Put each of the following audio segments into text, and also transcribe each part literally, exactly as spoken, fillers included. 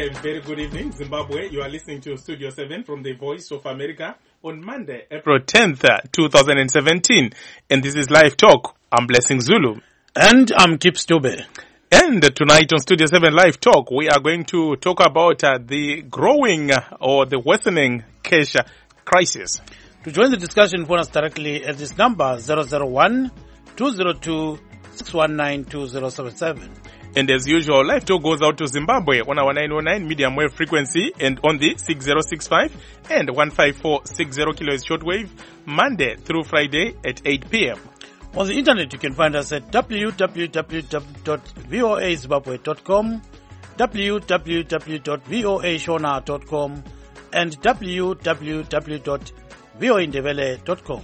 a very good evening, Zimbabwe. You are listening to Studio seven from the Voice of America on Monday, April tenth, twenty seventeen. And this is Live Talk. I'm Blessing Zulu. And I'm Kip Stube. And tonight on Studio seven Live Talk, we are going to talk about uh, the growing uh, or the worsening cash crisis. To join the discussion, phone us directly at this number, zero zero one, two zero two, six one nine, two zero seven seven. And as usual, Live Talk goes out to Zimbabwe on our nine oh nine medium wave frequency and on the six zero six five and one five four six zero kilohertz shortwave, Monday through Friday at eight p.m. On the internet, you can find us at w w w dot voa zimbabwe dot com, w w w dot voa shona dot com, and w w w dot voa ndebele dot com.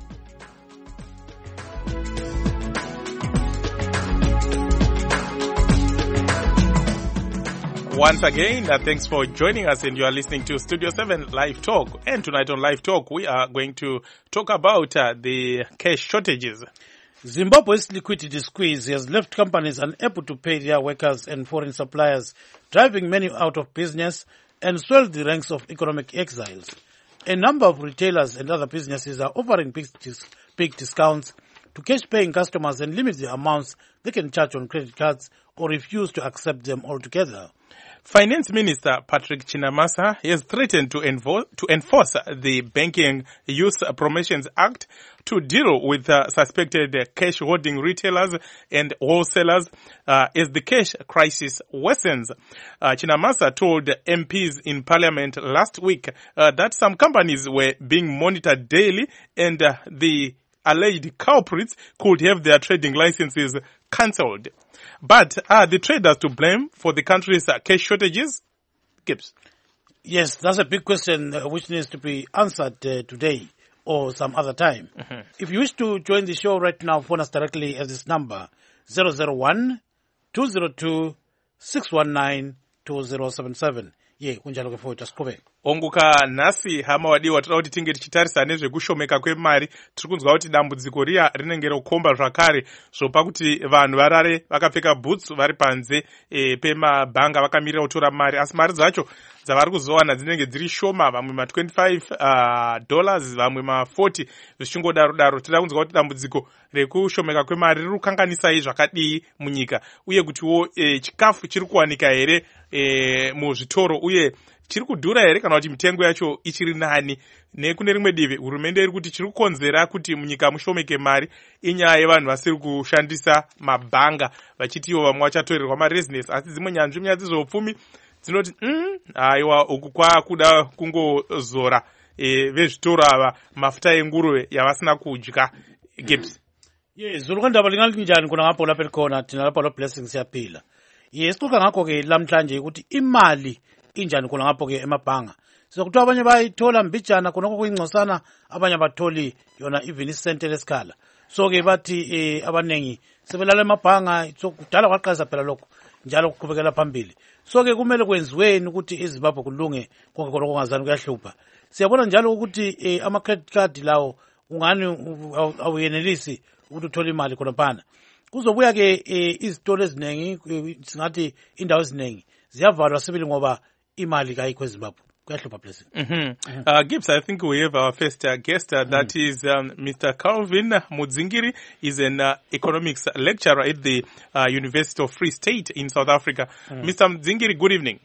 Once again, uh, thanks for joining us, and you are listening to Studio seven Live Talk. And tonight on Live Talk, we are going to talk about uh, the cash shortages. Zimbabwe's liquidity squeeze has left companies unable to pay their workers and foreign suppliers, driving many out of business and swelled the ranks of economic exiles. A number of retailers and other businesses are offering big, dis- big discounts to cash-paying customers and limit the amounts they can charge on credit cards or refuse to accept them altogether. Finance Minister Patrick Chinamasa has threatened to, envo- to enforce the Banking Use Promotions Act to deal with uh, suspected cash hoarding retailers and wholesalers uh, as the cash crisis worsens. Uh, Chinamasa told M Ps in Parliament last week uh, that some companies were being monitored daily and uh, the alleged culprits could have their trading licenses cancelled. But are the traders to blame for the country's uh, cash shortages? Gibbs. Yes, that's a big question uh, which needs to be answered uh, today or some other time. Mm-hmm. If you wish to join the show right now, phone us directly at this number, zero zero one, two zero two, six one nine, two zero seven seven. Ye, kunjalo kefo tasikove. Onguka nasi hama wadiwa toda kuti tinge tichitarisa nezvekushomeka kwemari, tiri kunzwa kuti dambudziko riya rinenge rokomba zvakare zvopa kuti vanhu varare vakapfeka boots vari panze e, pemabhanga vakamirira kutora mari, asi mari dzacho dzavari kuzowana dzinenge dziri shoma, vamwe ma twenty-five uh, dollars, vamwe ma forty, zvichingodaro daro. Tinoda kunzwa kuti dambudziko rekushomeka kwemari riri kukanganisai zvakadii munyika, uye kutiwo e, chikafu chiri kuwanika here e, muzvitoro, uye chiri kudhura here kana kuti mitengo yacho ichiri nani. Nekune rimwe divi hurumende iri kuti chiri kukonzera kuti munyika mushomeke mari inyaya yevanhu vasiri kushandisa mabhanga, vachiti ivo vamwe vachatorerwa maresidence, asi dzimwe nyanzvi munyaya dzezveupfumi dzinoti mm, aiwa uku kwakuda kungozora e, vezvitoro ava mafuta enguruve yavasina kudya. Gibbs. Yes, zulukandaba lingali njani kuna ngapo lapha likhona thina lapha lo Blessings siyaphila. Yes, kuka ngakho ke lamhlanje ukuthi imali injani khona ngapho ke emabhanga. Sokuthiwa abanye bayithola mbijana khona kokuyingcosana, abanye abatholi yona even isente lesikhala. So ke bathi eh abanengi sebelala emabhanga, sokudala kwaqhaza phela lokho njalo kuqhubekela phambili. So ke kumele kwenziweni ukuthi iZimbabwe kulunge konke konke okungazani kuyahlupha. Siyabona njalo ukuthi eh ama credit card lawo ungani awuyenelisi ukuthi uthole imali khona phana. Kuzobuya ke izitolo ezinengi, singathi indawo ezinengi ziyavalwa sibili ngoba imali kayikho eZimbabwe. Mm-hmm. Mm-hmm. Uh, Gibbs, I think we have our first uh, guest. Uh, that mm. is um, Mister Calvin Mudzingiri. He's an uh, economics lecturer at the uh, University of Free State in South Africa. Mm. Mister Mudzingiri, good evening.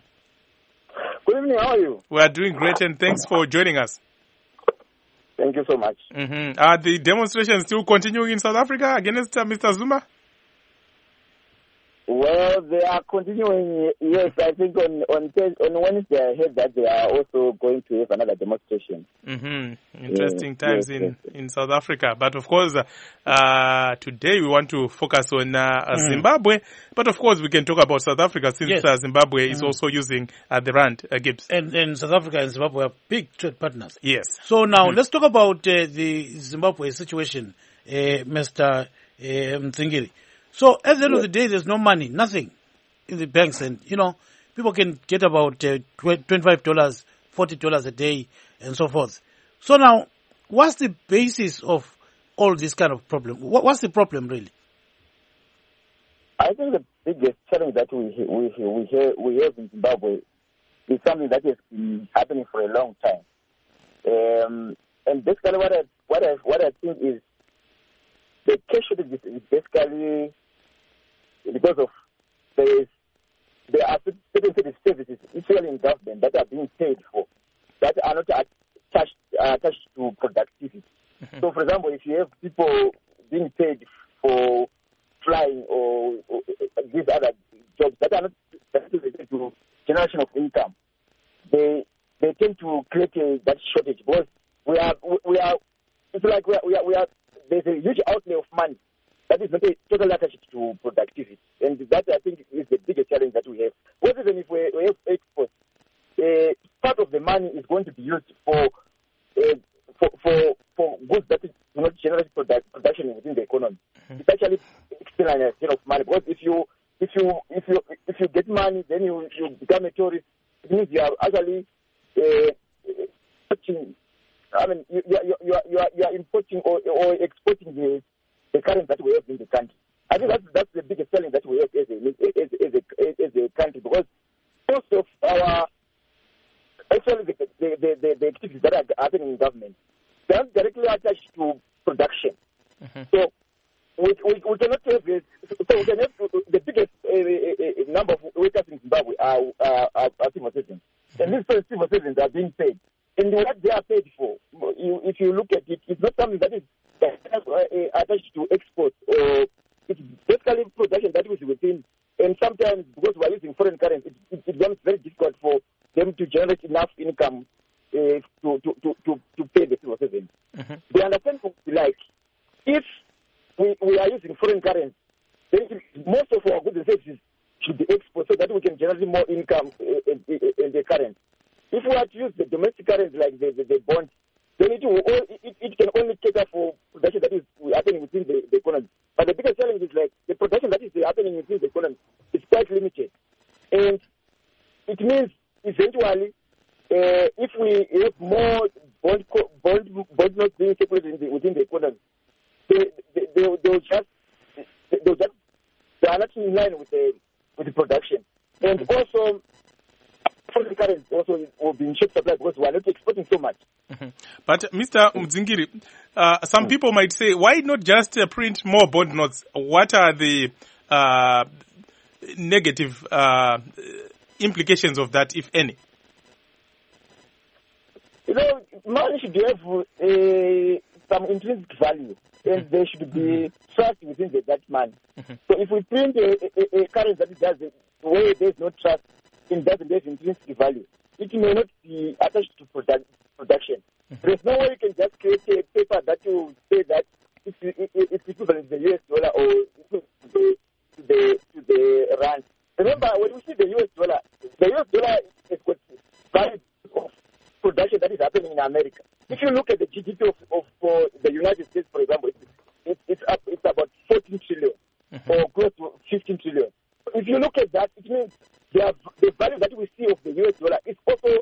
Good evening. How are you? We are doing great, and thanks for joining us. Thank you so much. Mm-hmm. Are the demonstrations still continuing in South Africa against uh, Mister Zuma? Well, they are continuing. Yes, I think on on on Wednesday I heard that they are also going to have another demonstration. Mm-hmm. Interesting yes, times yes, in, yes. in South Africa. But of course, uh, today we want to focus on uh, mm. Zimbabwe. But of course, we can talk about South Africa since yes. uh, Zimbabwe mm. is also using uh, the rand, uh, Gibbs. And, and South Africa and Zimbabwe are big trade partners. Yes. So now mm. let's talk about uh, the Zimbabwe situation, uh, Mister Uh, Mdzingiri. So at the end of the day, there's no money, nothing in the banks, and you know people can get about uh, twenty-five dollars, forty dollars a day, and so forth. So now, what's the basis of all this kind of problem? What's the problem really? I think the biggest challenge that we we we have, we have in Zimbabwe is something that has been happening for a long time. Um, and basically what I, what I, what I think is the cash shortage is basically because of the, there are certain services, especially in government, that are being paid for, that are not attached, uh, attached to productivity. Mm-hmm. So, for example, if you have people being paid for flying or, or, or these other jobs that are not related to generation of income, they they tend to create a, that shortage because we are we are it's like we are, we are we are there's a huge outlay of money that is not totally attached to productivity, and that I think is the biggest challenge that we have. What even if we, we have exports, uh, part of the money is going to be used for uh, for, for for goods that do not generate product, production within the economy. Mm-hmm. It's actually externalization of money because if you if you if you if you get money, then you you become a tourist. It means you are actually uh, importing. I mean, you you you are you are, you are importing or, or exporting the the currency that we have in the country. I think that's that's the biggest challenge that we have as a as, as a as a country because most of our actually the the, the, the, the activities that are happening in government, they are directly attached to production. Mm-hmm. So we, we we cannot have this, so we can have the biggest uh, uh, number of workers in Zimbabwe are are, are, are civil citizens, mm-hmm. and these civil citizens are being paid. And what they are paid for, you, if you look at it, it's not something that is uh, attached to exports, or it's basically production that is within. And sometimes, because we are using foreign currency, it, it, it becomes very difficult for them to generate enough income uh, to, to, to, to, to pay the civil citizens. Mm-hmm. They understand, like, if we, we are using foreign currency, then most of our goods and services should be exported so that we can generate more income uh, in, in, in the currency. If we are to use the domestic currency like the, the, the bond, then it, will, it, it can only cater for production that is happening within the, the economy. But the biggest challenge is like the production that is happening within the economy is quite limited. And it means eventually, uh, if we have more bond bond, bond notes being circulated within the economy, they, they, they, they will just, they, will just, they are not in line with the, with the production. And also, foreign currency also will be in short supply because we are not exporting so much. Mm-hmm. But Mister Mudzingiri, uh, some mm. people might say, why not just uh, print more bond notes? What are the uh, negative uh, implications of that, if any? You know, money should have uh, some intrinsic value, and mm-hmm. there should be trust within the, that money. Mm-hmm. So if we print a, a, a currency that does the way there is no trust, in that there's intrinsic value, it may not be attached to product, production. Mm-hmm. There's no way you can just create a paper that you say that it's, it, it's equivalent to the U S dollar or to the, to the, to the rand. Remember, when we see the U S dollar, the U S dollar is got value of production that is happening in America. If you look at the G D P of, of for the United States, for example, it's, it's, it's, up, it's about fourteen trillion mm-hmm. or close to fifteen trillion. If you look at that, it means the, the value that we see of the U S dollar is also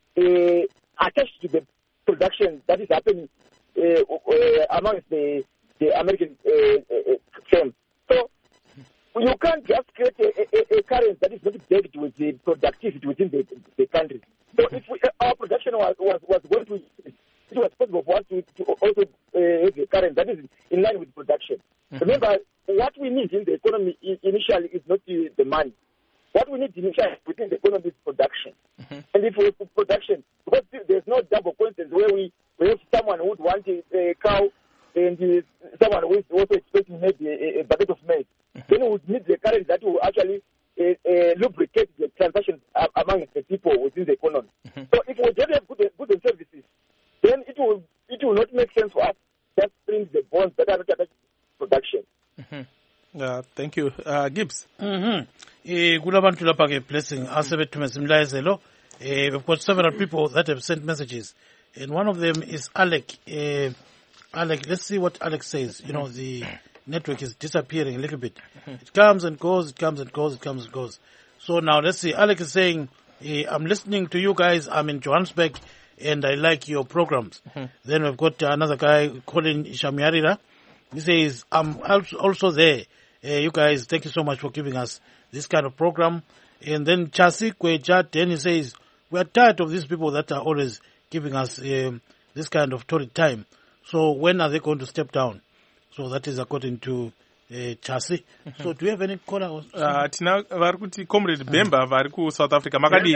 uh, attached to the production that is happening uh, uh, amongst the, the American uh, uh, firms. So you can't just create a, a, a currency that is not backed with the productivity within the, the country. So if we, our production was, was, was going to, it was possible for us to, to also uh, have a currency that is in line with production. Mm-hmm. Remember, what we need in the economy initially is not the, the money. What we need initially within the economy is production. Mm-hmm. And if we have production, because there's no double coincidence where we, we have someone who would want a, a cow and uh, someone who is also expecting maybe a, a bucket of maize, mm-hmm. then we would need the currency that will actually uh, uh, lubricate the transactions uh, among the people within the economy. Mm-hmm. So if we don't have good, good services, then it will it will not make sense for us just bring the bonds that are not attached to production. Mm-hmm. Uh, thank you. Uh, Gibbs. Mm-hmm. Eh, kulabantu lapha ke blessing asebethumeza imlayezelo. Eh, we've got several people that have sent messages, and one of them is Alec. Uh, Alec, let's see what Alex says. You know, the network is disappearing a little bit. It comes and goes, it comes and goes, it comes and goes. So now let's see. Alex is saying, eh, I'm listening to you guys. I'm in Johannesburg, and I like your programs. Mm-hmm. Then we've got another guy, Colin Shamyarira. He says, I'm also there. Uh, you guys, thank you so much for giving us this kind of program. And then Chasi Kweja, then he says, we are tired of these people that are always giving us um, this kind of torrid time. So when are they going to step down? So that is according to uh, Chasi. Mm-hmm. So do you have any caller? Uh, tina vari kuti Comrade Bemba vari ku South Africa. Makadi.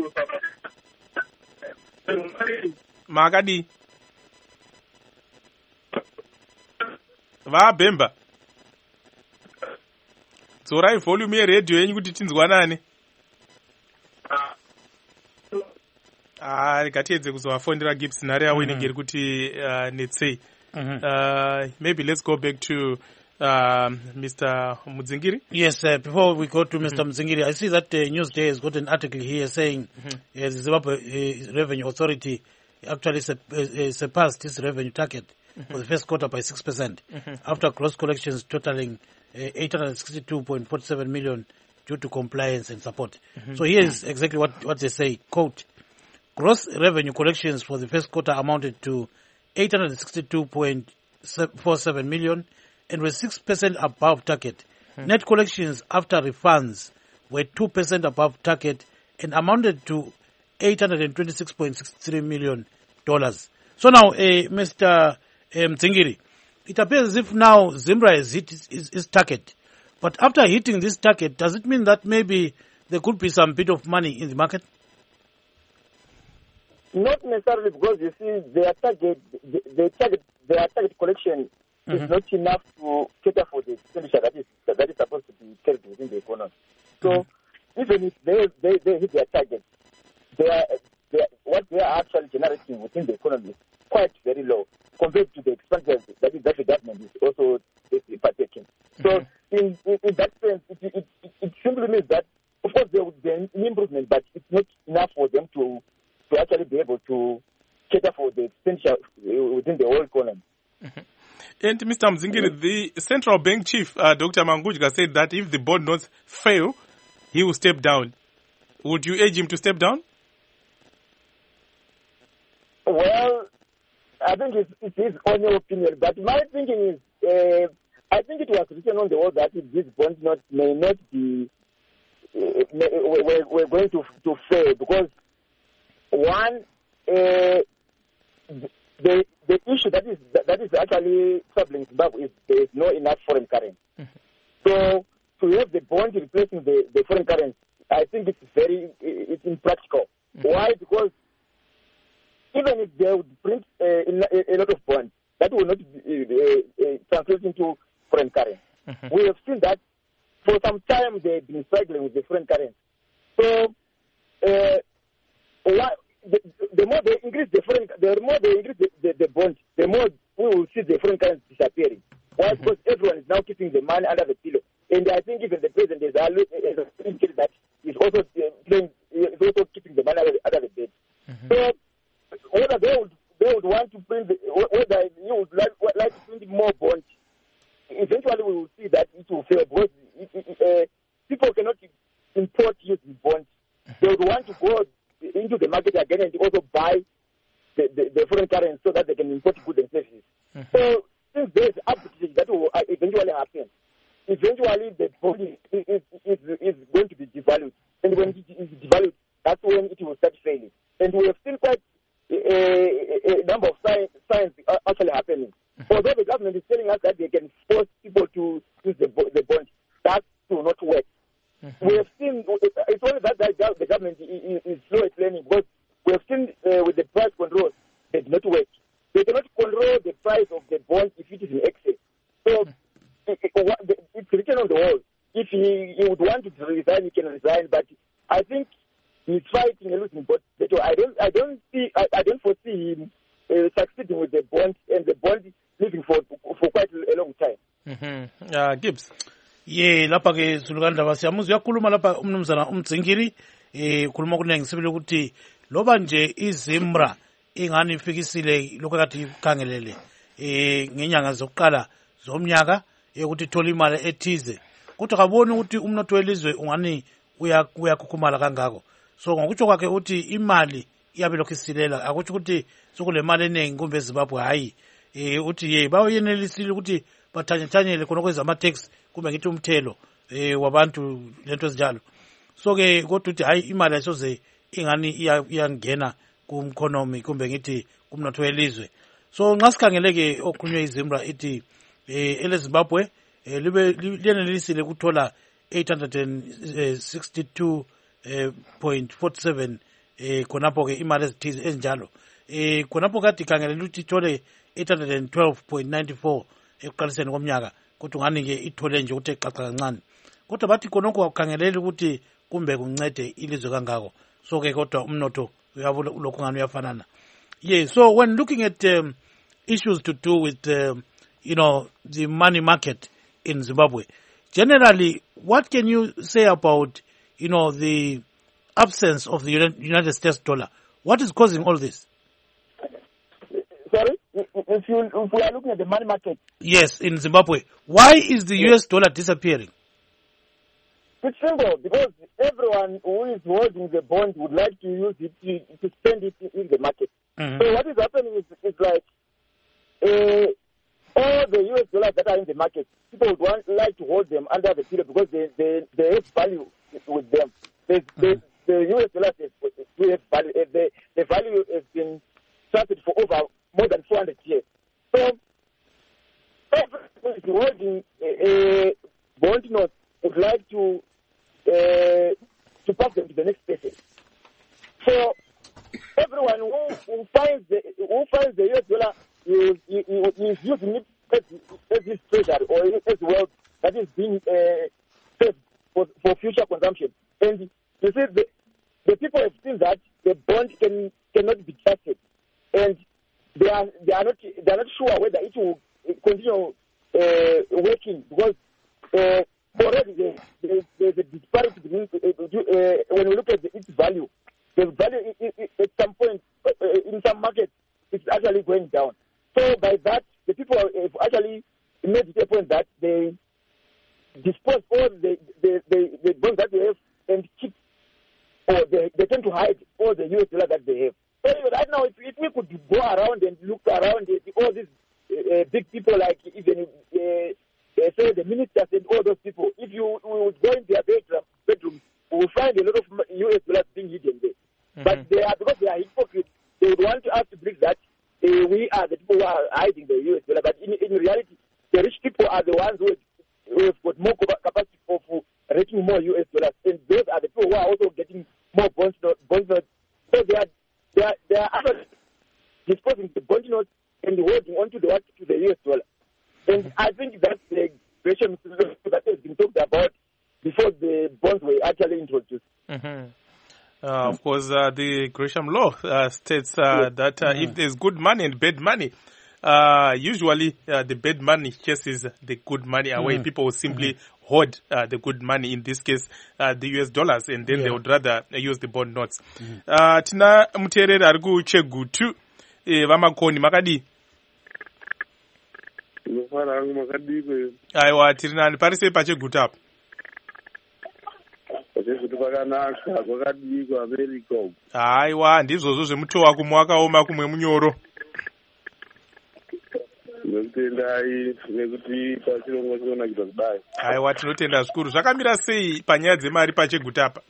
Makadi. Va Bemba. Dzorai volume yeredhiyo yenyu kuti tinzwanane. Ah, ngatiedze kuzovafondera Gibbs nhare yawo inenge iri kuti uh, netsei. Uh, maybe let's go back to uh, Mister Mudzingiri. Yes, uh, before we go to Mister Mm-hmm. Mudzingiri, I see that the uh, Newsday has got an article here saying mm-hmm. uh, the Zimbabwe uh, Revenue Authority actually su- uh, surpassed its revenue target mm-hmm. for the first quarter by six percent mm-hmm. after gross collections totaling uh, eight hundred sixty-two point four seven million due to compliance and support. Mm-hmm. So here is exactly what, what they say, quote, gross revenue collections for the first quarter amounted to eight hundred sixty-two point four seven million and were six percent above target. Hmm. Net collections after refunds were two percent above target and amounted to eight hundred twenty-six point six three million dollars. So now, uh, Mister Mdzingiri, it appears as if now Zimbra has hit its, its, its target. But after hitting this target, does it mean that maybe there could be some bit of money in the market? Not necessarily, because you see their target, their target, their target collection mm-hmm. is not enough to cater for the expenditure that is that is supposed to be carried within the economy. So mm-hmm. even if they, they they hit their target, they are, they are, what they are actually generating within the economy is quite very low compared to the expenses that is that the government is also partaking. Mm-hmm. So in, in in that sense, it, it it it simply means that of course there would be an improvement, but it's not enough for them to. to actually be able to cater for the expenditure within the whole economy. Mm-hmm. And Mister Mdzingiri, mm-hmm. the central bank chief, uh, Doctor Mangudya, said that if the bond notes fail, he will step down. Would you urge him to step down? Well, I think it's, it's his own opinion, but my thinking is, uh, I think it was written on the wall that this bond note may not be, uh, may, we're, we're going to, to fail, because one, uh, the the issue that is that is actually troubling Zimbabwe is there is no enough foreign currency. Mm-hmm. So to have the bond replacing the, the foreign currency, I think it's very it's impractical. Mm-hmm. Why? Because even if they would print uh, a, a lot of bonds, that will not uh, uh, translate into foreign currency. Mm-hmm. We have seen that for some time they've been struggling with the foreign currency. So. Uh, What, the, the more they increase the foreign, the more they increase the, the, the bond, the more we will see the foreign currency disappearing. Why? Mm-hmm. Because everyone is now keeping the money under the pillow, and I think even the president is indicated that he's also playing, is also keeping the money under the, under the bed. Mm-hmm. So whether they would they would want to print, the, whether you would like, like to print more bonds, eventually we will see that it will fail, because it, it, uh, people cannot import using bonds. Mm-hmm. They would want to go into the market again and also buy the, the, the foreign currency so that they can import goods and services. Mm-hmm. So since there's arbitrage that will eventually happen, eventually the bond is, is, is, is going to be devalued. And when it is devalued, that's when it will start failing. And we have seen quite a, a, a number of signs, signs actually happening. Mm-hmm. Although the government is telling us that they can force people to use the, the bond, that will not work. Mm-hmm. We have seen, it's only that the government is, is slow at learning, because we have seen uh, with the price control, they do not work. They cannot control the price of the bond if it is in excess. So it, it, it's written on the wall. If he, he would want to resign, he can resign. But I think he's fighting a losing battle. I don't, I don't see, I, I don't foresee him uh, succeeding with the bond, and the bond living for for quite a long time. Mm-hmm. Uh, Gibbs. Ye lapha ke sulukandaba siyamuzwa yakhuluma lapha umnumzana uMdzingiri eh khuluma kunengi sibile ukuthi loba nje iZimbra ingani ifikisile lokho kathi khangelele eh ngenyanga zokuqala zomnyaka ukuthi thola imali ethize kodwa kaboni ukuthi umnotho welizwe ungani uyakhukhumala kangako. So ngokutsho kwakhe uthi imali iyabe lokho isilela, akuthi ukuthi sokule mali eningi kumbe eZimbabwe hayi eh uthi ye bayenelisile ukuthi bathanyethanyele khona kweza ama tax kumbe ngithi umthelo eh wabantu lento ezinjalo. So ke kodwa uthi hayi imali ayisoze ingani iyangena kumkhonomi kumbe ngithi kumnotho welizwe. So nxa sikhangeleke okhulunywe iZimbra ithi eh eleZimbabwe eh libe liyenelisile ukuthola eight hundred sixty-two point four seven eh khonapho ke imali ezithize ezinjalo. Eh khonapho kade ikhangelele ukuthi ithole eight hundred twelve point nine four ekuqaliseni komnyaka, kodwa ngani ke ithole nje ukuthi eqaqa kancane. Kodwa bathi khonokho akukhangeleli ukuthi kumbe kuncede ilizwe kangako. So ke kodwa umnotho uyabula lokho ngani uyafanana. Yeah, so when looking at um, issues to do with um, you know, the money market in Zimbabwe, generally, what can you say about, you know, the absence of the United States dollar? What is causing all this? Sorry, if you if we are looking at the money market. Yes, in Zimbabwe, why is the U S dollar disappearing? It's simple, because everyone who is holding the bond would like to use it to, to spend it in the market. Mm-hmm. So what is happening is, is like uh, all the U S dollars that are in the market, people would want like to hold them under the period because they they, they have value with them. They, mm-hmm. they, the U S dollars have value. The, the value has been started for over more than four hundred years. So everyone is holding a, a bond note would like to uh, to pass them to the next person. So everyone who, who finds the who finds the U S dollar is, is, is using it as, as his treasury or as wealth that is being uh, saved for, for future consumption. And you see, the, the people have seen that the bond can cannot be trusted, and they are they are not they are not sure whether it will continue uh, working because. Uh, Already there's, there's, there's a disparity between, uh, uh, when we look at the, its value, the value it, it, at some point, uh, in some markets, it's actually going down. So by that, the people have actually made it a point that they dispose all the, the, the, the bonds that they have and keep, or they, they tend to hide all the U S dollars that they have. So right now, if, if we could go around and look around at all these uh, big people like even uh, Uh, say the ministers and all those people, if you we would go in their bedroom, bedrooms, we will find a lot of U S dollars being hidden there. Mm-hmm. But they are, because they are hypocrites, they would want us to believe that uh, we are the people who are hiding the U S dollar. But in, in reality, the rich people are the ones who have, who have got more capacity of raising more U S dollars, and those are the people who are also getting more bond notes. Bond notes. So they are they are they are actually disposing the bond notes and holding onto the to the U S dollar. And I think that's the Gresham that has been talked about before the bonds were actually introduced. Mm-hmm. Uh, of course, uh, the Gresham law uh, states uh, yes. that uh, mm-hmm. if there's good money and bad money, uh, usually uh, the bad money chases the good money away. Mm-hmm. People will simply mm-hmm. hoard uh, the good money, in this case, uh, the U S dollars, and then yeah. they would rather use the bond notes. Mm-hmm. Uh, tina muterere ari kuChegutu vamakoni makadi. Aiwa, tiri nani parise paChegutu apa? Pachegutu pakanaka, kwakadikwa America. Aiwa, ndizvozvo zvemutowa kumwe wakaoma kumwe munyoro. Tinotendai nekuti pachirongo chinonakidza kudai. Aiwa, tinotenda zvikuru. Zvakamira sei panyaya dzemari paChegutu apa?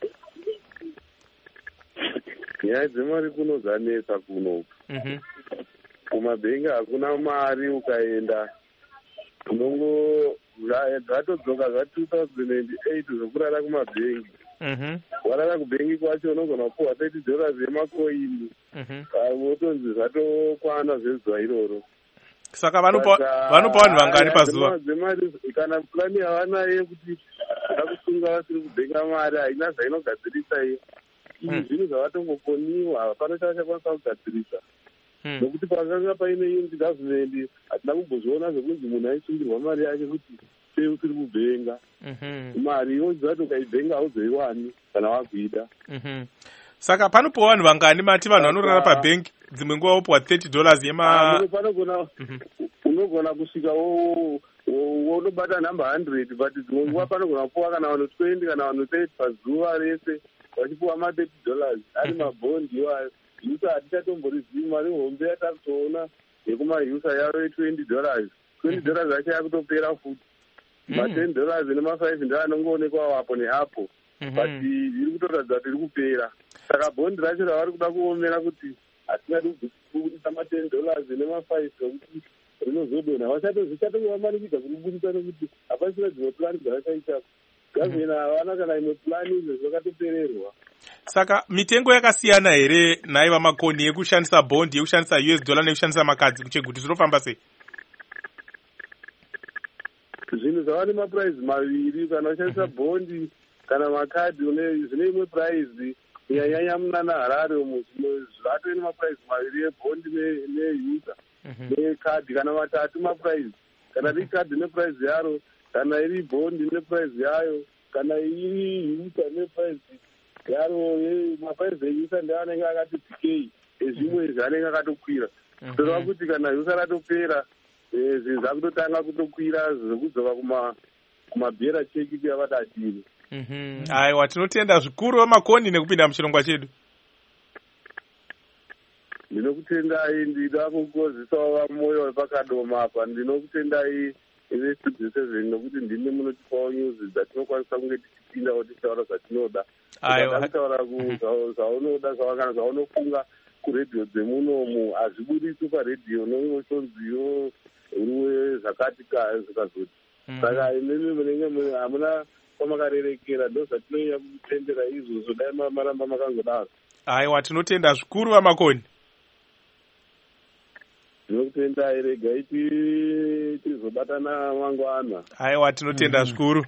Nyaya dzemari kuno dzanetsa kuno. Mhm. Kumabhengi hakuna mari, ukaenda unongo zvatodzoka zva two thousand eight zvokurara kumabhengi. Mhm. Warara kubhengi kwacho unogona kupuwa thirty dollars yemakoini. Mhm. Wotonzi zvatokwana zvezuva iroro. Saka vanopa vanopa vanhu vangani pazuva? Dzemari kana plani yavanayo yekuti vakusunga vasiri kubhenga mari haina zvainogadzirisa iyo. Izvi zvinhu zvavatongokoniwa, hapana chavachakwanisa kugadzirisa. Nokuti pakanga paine unity government hatina kumbozviona zvekunzi munhu aisungirwa mari yake kuti sei usiri kubhenga. Mari yonzi vati ukaibhenga hauzoiwani kana wakuida. Saka panopuwa vanhu vangani mati vanhu vanorara pabhengi dzimwe nguva wopuwa thirty dollars yema panogona unogona kusvika wonobata number one hundred but dzimwe nguva panogona kupuwa kana vanhu twenty kana vanhu thirty pazuva rese vachipuwa ma thirty dollars ari mabhondi iwayo. Yusa hatichatomborizivi mari hombe yatakutoona yekumayusa yaro ye-twenty dollars. twenty dollars acho yakutopera futi. Ma ten dollars nema five ndo anongoonekwa apo neapo. But iri kutoratidza kuti iri kupera. saka bhondi racho ravari kuda kuomera kuti hatingadi kubudisa maten dollars nemafive okuti rinozodonha vachatozvichatovamanikidza kuribudisa nekuti hapasina dzimwe plani dzavachaitako gavhena havana kana imwe plani izvo zvakatopererwa. Saka mitengo yakasiyana here nhai vamakoni yekushandisa bhondi yekushandisa U S dollar nekushandisa makadzi kucheguti zvinofamba sei? Zvinhu zvava nemapuraizi maviri, kana ushandisa bhondi kana makadhi zvine imwe puraizi kunyanyanya munana Harare umo zvatove nemapuraizi maviri ebhondi neuser nekadhi kana matatu mapuraizi, kana iri kadhi nepuraizi yaro, kana iri bhondi nepuraizi yayo, kana iri user nepuraizi yaro. Mapuraizi euser ndio anenge akati tikei, ezvimwe izvi anenge akatokwira. Zvoreva kuti kana user ratopera zvinhu zvakutotanga kutokwira zvekudzova kumabhera cheki kuyavati atiri. Aiwa, tinotenda zvikuru vamakoni nekupinda muchirongwa chedu. Ndinokutendai, ndida kukozisawo vamoyo wepakadoma apa. Ndinokutendai ine studio seven nokuti ndimi munotipawo news dzatinokwanisa kunge tichipinda kuti tichitaura zvatinoda. Aiwa, kutaura zvaunoda kana zvaunofunga kuredhiyo dzemunomu hazvibudisi paredhiyo noinochonziyo ruwe zvakati zvikazoti. Saka imimi munenge hamuna kwamakarerekera, ndo zvatinonya kutendera izvozvo, dai maramba makangodaro. Aiwa, tinotenda zvikuru vamakoni. Tinotendai, regai tizobatana mangwana. Aiwa, tinotenda zvikuru.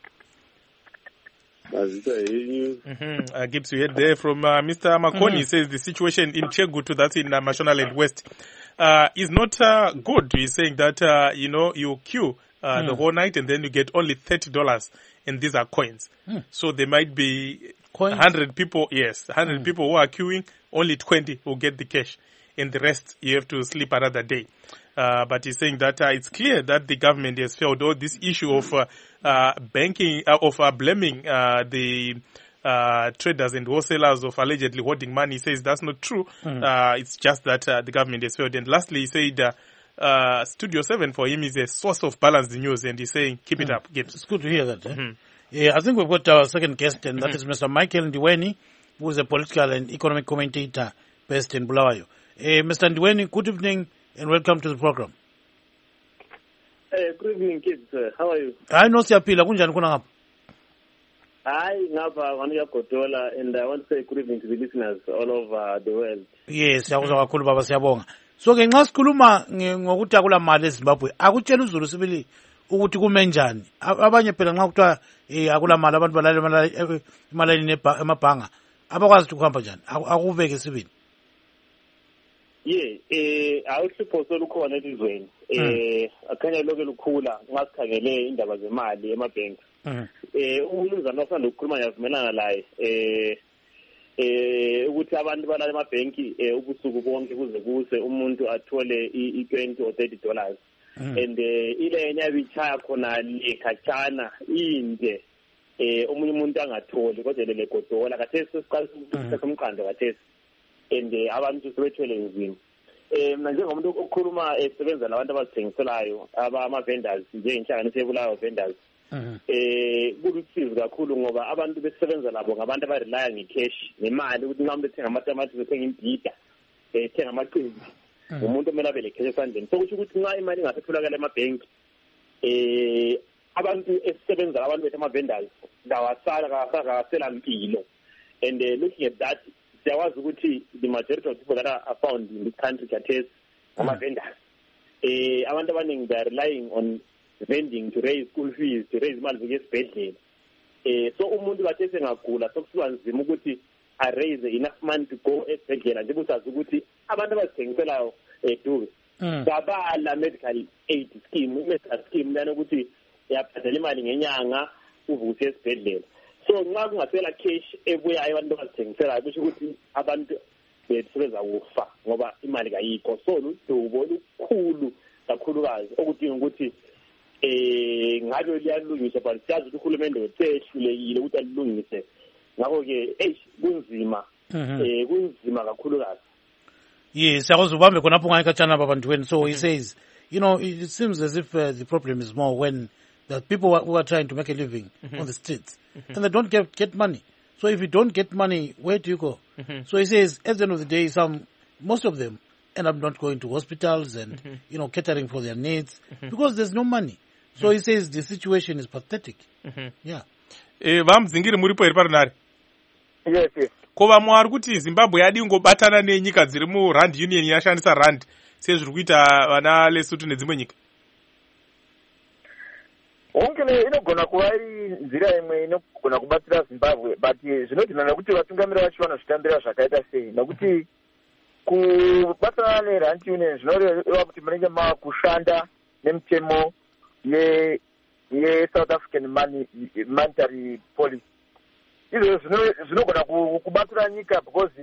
Mazita henyu. Uh, Gibbs, we heard there from uh, Mister Makoni. He says the situation in Chegutu, that's in uh, Mashonaland West, uh, is not uh, good. He's saying that, uh, you know, you queue uh, mm. the whole night and then you get only thirty dollars, and these are coins. Mm. So there might be coins? one hundred people, yes, one hundred mm. people who are queuing, only twenty will get the cash, and the rest you have to sleep another day. Uh, but he's saying that uh, it's clear that the government has failed. All this issue of uh, uh, banking, uh, of uh, blaming uh, the uh, traders and wholesalers of allegedly hoarding money, he says that's not true. Mm. Uh, it's just that uh, the government has failed. And lastly, he said uh, uh, Studio seven for him is a source of balanced news, and he's saying keep mm. it up. Gibbs. It's good to hear that. Eh? Mm-hmm. Yeah, I think we've got our second guest, and that mm-hmm. is Mister Michael Ndiweni, who is a political and economic commentator based in Bulawayo. Uh, Mister Ndiweni, good evening. And welcome to the program. Hey, good evening, kids. How are you? I know Siapila, kunjani kuna ngapa? Hi, ngapa waniya Kotola, and I want to say good evening to the listeners all over the world. Yes, siyakuzwa kakhulu baba, siyabonga. So ke nxa sikhuluma ngokuthi akula mali eZimbabwe, akutshela uZulu sibili ukuthi kume njani. Abanye phela nxa kuthiwa eh akula mali, abantu balala emalini emabhanga, abakwazi ukuhamba njani? Akuveke sibili. Yeah, eh awuhlupho solukhona elizweni. Eh akhanya lokho lukhula nxa sikhangele indaba zemali emabhenki. Eh umnumzana osanda ukukhuluma yavumelana laye eh eh ukuthi abantu balala emabhenki eh ubusuku bonke kuze kuse umuntu athole i twenty or thirty dollars. And eh ile nyabichaya khona lekhatshana inde eh umunye umuntu angatholi kodwa lele godola kathesi siqalisa ukuthi umqando kathesi. And abantu sebethwele nzima. Eh mina njengomuntu okhuluma esebenza labantu abazithengiselayo ama vendors njengenhlangano yebulawayo vendors. Eh kulusizi kakhulu ngoba abantu besebenza labo ngabantu abarelya ngecash nemali ukuthi nxa umuntu ethenga amatamati ethenga imbhida ethenga amaqindi umuntu omele abe lecash esandleni. Sokusho ukuthi nxa imali ingasatholakala emabhenki eh abantu esebenza abantu bethu ama vendors ngawasala kasela mpilo. And uh, looking at that, there was the majority of people that are found in the country kathesi ama vendors. Eh abantu abaningi they are relying on vending to raise school fees, to raise imali zesibhedlela. Eh so umuntu kathesi engagula sokusiba nzima ukuthi a raise enough money to go esibhedlela nje ukuthi ukuthi abantu abazithengiselayo eduze. Babala medical aid scheme, medical scheme lana ukuthi uyabhadala imali ngenyanga uvuse esibhedlela. So nxa kungasela cash ebuyayo abantu bazithengisela kusho ukuthi abantu besebenza ukufa ngoba imali kayikho. So ludubo lukhulu kakhulukazi okudinga ukuthi eh ngabe liyalungiswa but siyazi ukuthi uhulumende wesehlulekile ukuthi alungise. Ngakho ke eh kunzima eh kunzima kakhulukazi. Yes, siyakuzubambe khonapho ngayikhatshana babantu wenu. So he says, you know, it seems as if uh, the problem is more when that people who are trying to make a living mm-hmm. on the streets mm-hmm. and they don't get get money. So if you don't get money, where do you go? Mm-hmm. So he says, at the end of the day, some most of them end up not going to hospitals and, mm-hmm. you know, catering for their needs mm-hmm. because there's no money. So mm-hmm. he says the situation is pathetic. Mm-hmm. Yeah. Eh, vamuzingiri muripo here parinare? Yes, yes. Ko vamwe vari kuti Zimbabwe yadi kungobatana nenyika dziri muRand Union yashandisa rand sezviri kuita vana Lesotho nedzimwe nyika? Onke inogona kuva iri nzira imwe inogona kubatsira Zimbabwe, but zvinodhina nekuti vatungamiri vacho vanozvitambira zvakaita sei, nekuti kubatana neRand Union zvinoreva kuti munenge mava kushanda nemitemo yeSouth African monetary policy. Izvo zvinogona kubatsira nyika because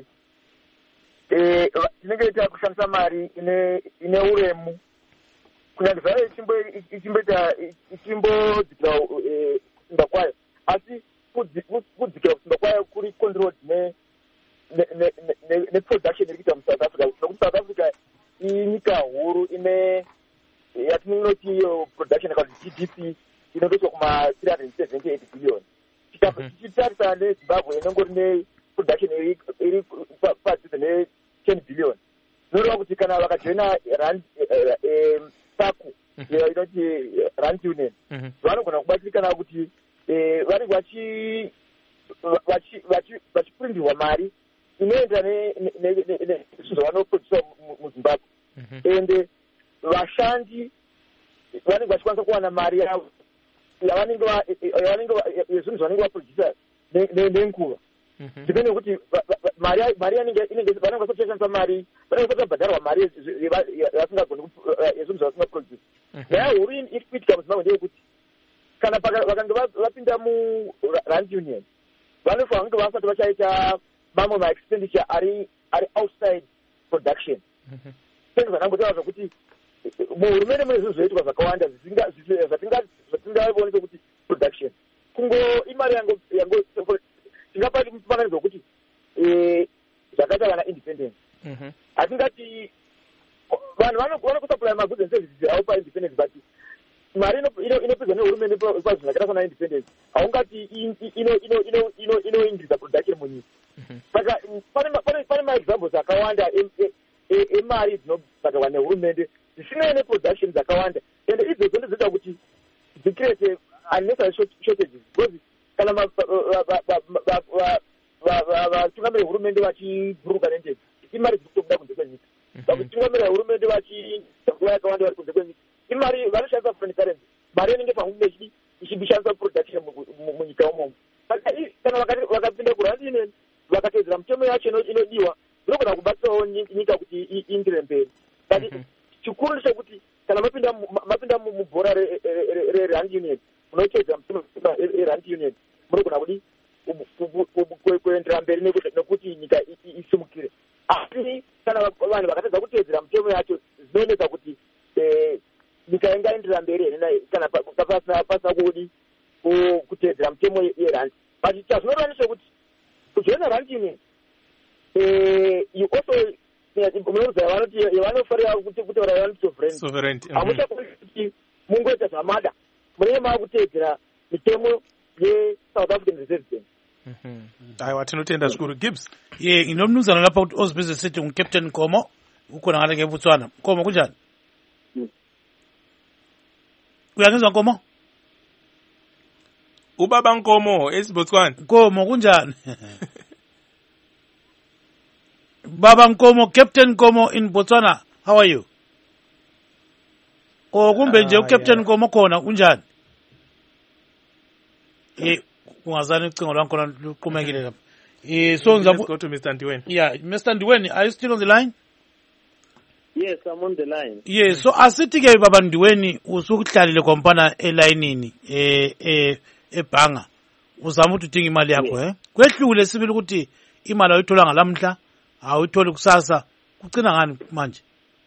tinenge takushandisa mari ine uremu kunyange zvave ichimboita ichimbodzikira kusimba kwayo, asi kudzikira kusimba kwayo kuri controlled neproduction iri kuita muSouth Africa, nokuti South Africa inyika huru ine yatinoti iyo production kana G D P inotosva kuma three hundred seventy-eight billion. Tichitarisa neZimbabwe inongori neproduction iri padhuze ne-ten billion. Zvinoreva kuti kana vakajoina rand saku inoti Rand Union vanogona kubatsirikana kuti vari vachipurindirwa mari inoenda nezvinhu zvavanoprodusa muZimbabwe, ende vashandi vanenge vachikwanisa kuwana mari yavo yezvinhu zvanenge vaprodusa nenguva, depende kuti mari inenge vanenge vasoshandisa mari vanenge vasabhadharwa mari yavasingagoni yezvinhu zvavasingaprodusa. Nyaya huru iri kuitika muZimbabwe ndeyekuti kana vakange vapinda muRand Union vanofanira kunge vasati vachaita mamwe maexpenditure ari outside production. Senge zvakangotaura zvokuti muhurumende mune zvinhu zvoitwa zvakawanda zvatingaonesa kuti production kungo imari yango tingapa mufananidzo wekuti zvakaita vana independence. Hatingati vanhu vanokusupply magoods and services avo paindependence, but mari inopinzwa nehurumende pazvinhu zvakaita sana independence haungati inoingiriza production munyika. Saka pane maexamples akawanda emari dzinobhadharwa nehurumende zvisinei neproduction dzakawanda, ende idzodzo ndizvoita kuti dzicreate unnecessary shortages, because kana vatungamiri vehurumende vachibhuruka nenjodzi imari dziri kutobuda kunze kwenyika, vakutungamira vehurumende vachiuya yakawanda vari kunze kwenyika imari vanoshandisa foreign currency, mari inenge pahunde ichibishandisa production munyika umomo. Saka kana vakapinda kuRand Union vakatedzera mitemo yacho inodiwa zvinogona kubatsirawo nyika kuti iindire mberi. But chikuru ndechekuti kana mapinda mubhora reRand Union munotedzera mitemo yeRand Union munogona kudi kuendera mberi nekuti nyika isimukire. Asi kana vanhu vakatedza kutedzera mitemo yacho zvinooneka kuti nyika ingaendera mberi here kana pasina kudi kutedzera mitemo yeRand. But chazvinoreva ndechekuti kujoina Rand Union you also munouza yavanofarira kutaura yavanoti sovereignty, hamuchakwanisi kuti mungoita zvamada, munenge mava kutedzera mitemo yeSouth African Reserve Bank. Aiwa, tinotenda zvikuru. Gibbs, ye inomnumzana lapha kuti Ozibhizi City nguCaptain Nkomo ukhona ngale ngeBotswana. Nkomo kunjani? Uyangizwa Nkomo? Ubaba Nkomo eSibotswana. Nkomo kunjani? Baba Nkomo, Captain Nkomo in Botswana, how are you? Oh, kumbe nje uCaptain Nkomo khona kunjani? Eh, kungazani ucingo lwakho luqhumekile lapha. Eh, so let's go to Mister Ndiweni. Yeah, Mister Ndiweni, are you still on the line? Yes, I'm on the line. Yes, so asithi ke baba Ndiweni usukuhlalile kompana elayinini eh eh ebhanga. Uzama ukuthi udinga imali yakho, eh? Kwehlule sibili ukuthi imali ayithola ngalamhla awuyitholi kusasa kucina ngani manje?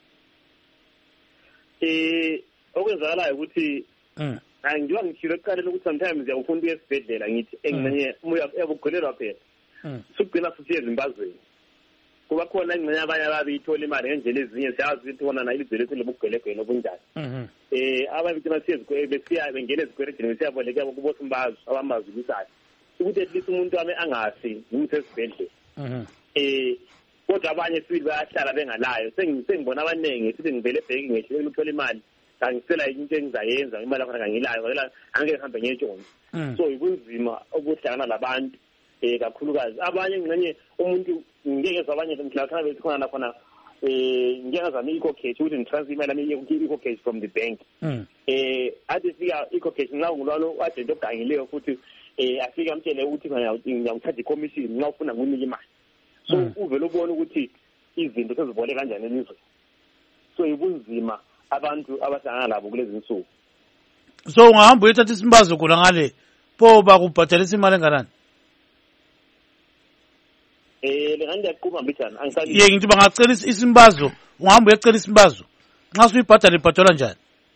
Eh okwenzakalayo ukuthi angiwa ngishilo eqaleni ukuthi sometimes uyafunda esibhedlela ngithi engcenye uyabugolelwa phela. Sukugcina futhi ezimbazweni. Kuba khona ingcenye abanye ababithola imali ngendlela ezinye siyazi ukuthi wona na ilizwe lethu lobugelegwe nobunjani. Eh ababithola siyezikwe besiya bengene ezikweredini siyaboleka kubo simbazo abamazi bisayo. ukuthi at least umuntu wami angafi ngumsesibhedlela mhm eh kodwa abanye sibili bayahlala bengalayo sengibona abaningi sithi ngivele ebhenki ngehlelo ukuthola imali kangisela into engizayenza imali yakho kangilayo ngoba angeke ngihambe ngiyetshonza so ibunzima ukuhlangana labantu eh kakhulukazi abanye ngcenye umuntu ngeke zabanye mhlawumbe bekhona la khona eh ngeke zami eco cash ukuthi ngitransfer imali ami eco cash from the bank eh athi sika eco cash nxa ngulwalo ade into ogangileyo futhi eh afika amtshele ukuthi ngiyamthatha commission nxa ufuna nginika imali so uvela ubona ukuthi izinto sezibole kanjani elizwe so ibunzima abantu abahlangana labo kulezi insuku so ungahamba uyethatha isimbazo kula ngale pho bakubhatalisa imali enganani eh ngande yaqhuma mbijana angisali ye ngithi bangacela isimbazo ungahamba uyecela isimbazo nxa suyibhadala ibhadala njani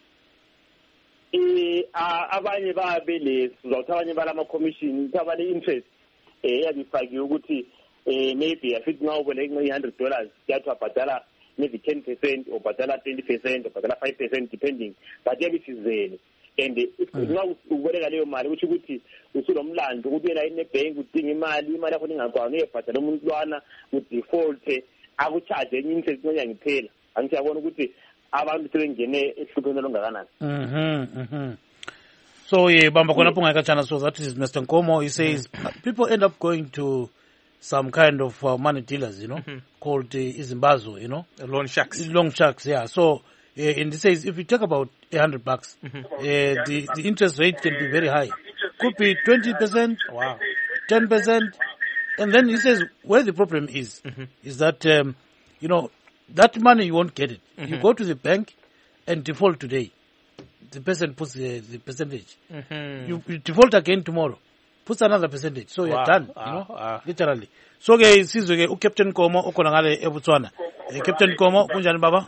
eh abanye babele sizawuthi abanye balama commission abanye interest eh yabifakiwe ukuthi eh maybe afithi nxa uboleka one hundred dollars yathi wabhadala maybe ten percent or badala twenty percent or badala five percent depending but yabisizene and nxa uboleka leyo mali ukuthi ukuthi usulomlando ukubuyela ebank udinga imali imali yakho ingakwazi uyebhadala umuntu lwana udefault akucharge enye interest ngonya ngiphela angithi yabona ukuthi abantu sebengene ehlupheni longakanani mhm mhm so yeah bamba khona lapho ngayikachana so that is Mister Nkomo. He says people end up going to some kind of uh, money dealers, you know, mm-hmm. called uh, Izimbazo, you know. Loan sharks. Loan sharks, yeah. So, uh, and he says if you take about a hundred bucks, mm-hmm. uh, the, the interest rate can be very high. Could be twenty percent, wow, ten percent. And then he says where the problem is, mm-hmm. is that, um, you know, that money you won't get it. Mm-hmm. You go to the bank and default today. The person puts the, the percentage. Mm-hmm. You, you default again tomorrow. Puts another percentage, so you're wow. done, you know, wow. literally. So ke sizwe ke uCaptain Nkomo ukhona ngale eBotswana. Eh, Captain Nkomo kunjani baba?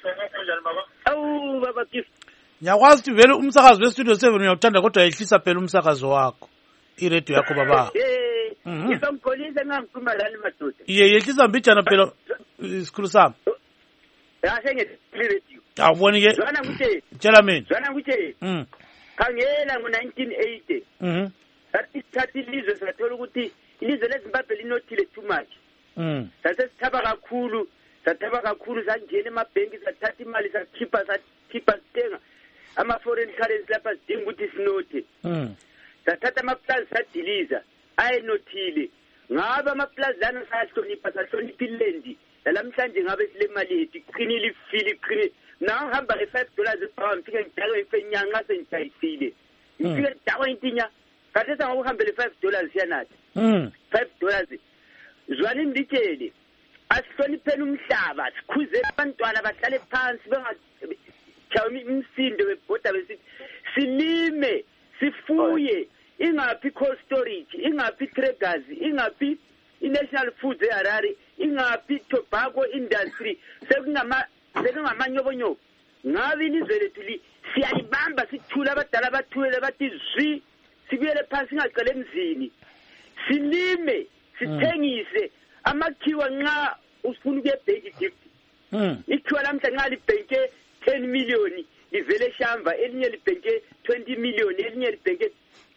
Awu baba gift. Nyakwazi ukuthi vele umsakazo we Studio seven uyawuthanda kodwa yehlisa phela umsakazo wakho. I-radio yakho baba. Eh, ngizomkholisa ngangikhuluma lani madoda. Iye yehlisa mbijana phela isikhulu sami. Yashe nge-radio. Awuboni ke? Zwana ngithe. Tshela mina. Zwana ngithe. Mhm. Khangela ngo nineteen eighty. Mhm. Sathi thathi ilizwe sathola ukuthi ilizwe leZimbabwe linothile too much. Mhm. Sase sithaba kakhulu, sathaba kakhulu sangena emabhenki sathatha imali sakhipha sakhipha sithenga ama foreign currency lapha sidinga ukuthi sinothe. Mhm. Sathatha ama-plans sadiliza ayenothile. Ngabe ama-plans lana sahlonipha sahlonipha ilendi. Namhlanje ngabe sile mali yethu iqinile ifile iqinile. Nahamba nge-five dollars pound ngifike ngidakwe ifenyanga sengijayisile. Ngifike ngidakwe intinya kathesa ngokuhambele five dollars yanathi. Mhm. five dollars. Zwani nditshele. Asihlonipheni umhlaba, sikhuze abantwana bahlale phansi bengachawi imsindo webhoda besithi silime, sifuye, ingaphi cold storage, ingaphi traders, ingaphi i-National Foods eHarare, ingaphi tobacco industry, sekungama sekungamanyobonyobo. Ngabe ilizwe lethu li siyalibamba sithula abadala bathule bathi zwi sibuyele phansi ngaqele emzini. Silime, sithengise amakhiwa nxa ufuna ukuye bank gift. Mhm. Ikhiwa lamhla nxa libhenke ten million livele shamba elinye libhenke twenty million elinye libhenke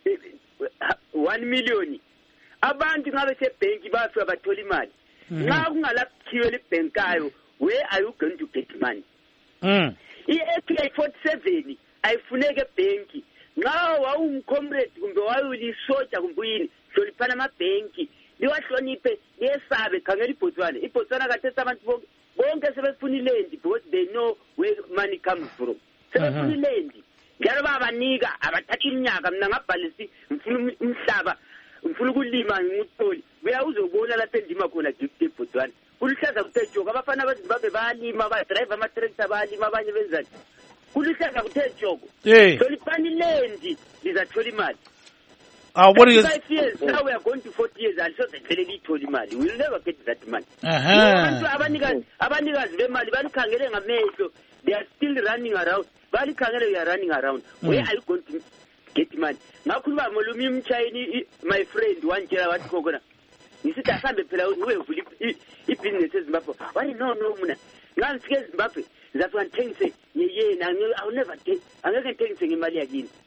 one million. Abantu ngabe sebhenki bafika bathola imali. Nxa kungalaphiwe libhenkayo, where are you going to get money? Mhm. I-A K forty-seven ayifuneke ebhenki. Nxa wawumcomrade kumbe wawulisoja kumbe yini, hloniphana amabhenki. Liwahloniphe liyesabe khangela iBotswana. iBotswana kathesa abantu bonke bonke sebefuna ilendi because they know where money comes from. Sebefuna ilendi. Njalo babanika abathatha iminyaka mina ngabhalisi ngifuna umhlaba ngifuna ukulima ngimutoli. Buya uzobona lapha endima khona gift eBotswana. Kuluhlaza kuthe joko abafana beZimbabwe bayalima ba drive ama tractor bayalima abanye benzani. Kuluhlaza kuthe joko. Eh. Hloniphani ilendi lizathola imali. Ah, what is five years now we are going to forty years and so the daily told money we will never get that money. Aha. Abanikazi abanikazi bemali banikhangele ngamehlo, they are still running around. Banikhangele we are running around. Mm. Where are you going to get money? Ngakhuluma molumi umchayini my friend wanjela wathi khona. Ngisithi asambe phela uyevula i-business eZimbabwe. Wani no no mina. Ngangifike eZimbabwe ngizafika ngithengise yeyena I will never take angeke ngithengise ngemali yakini.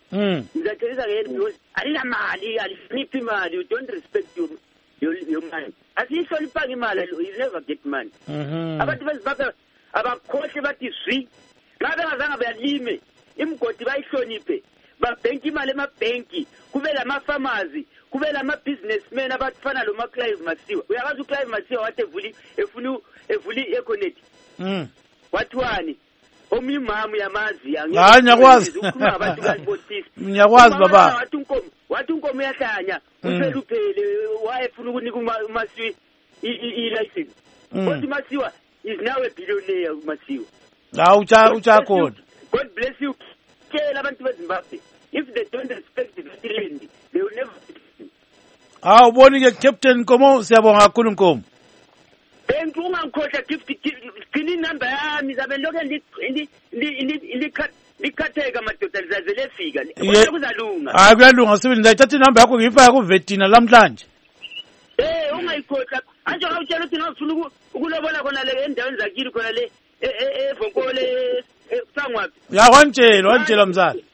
ngizathelisa ngeni because alinamali alihloniphi imali, you don't respect your your, your money. Asiyihloniphanga imali, you never get money. Abantu bezimbabwe abakhohle bathi zwi xa bengazange bayalime imgodi bayihloniphe babhenki imali emabhenki kube lama-pharmacy kube lama-businessmen abafana lo ma-Clive Masiwa. Uyakwazi uClive Masiwa wathi evuli efuni evuli i-Econet wathiwani omunye umama uyamazi hayi ngiyakwazi ukhuluma ngabantu kanibotisi ngiyakwazi baba wathi unkomo wathi unkomo uyahlanya uphela uphele wayefuna ukunika uMasiwa i-license kodwa uMasiwa is now a billionaire. Masiwa hawu ucha ucha khona. God bless you. Tell abantu beZimbabwe if they don't respect the land they will never. Ah uboni ke Captain Nkomo siyabonga kakhulu Nkomo. Thank you ungangikhohlwa gift gcina number yami zabe lokho ndi ndi ndi likhatheka madoda lizaze lefika kodwa kuzalunga. Hayi kuyalunga sibili ndayithatha inamba yakho ngiyifaka ku Vetina lamhlanje. Eh ungayikhohlwa anje ngawutshela ukuthi ngifuna ukulobola khona le endaweni zakini khona le eVonkole sangwapi. Ya wantshela wantshela mzali.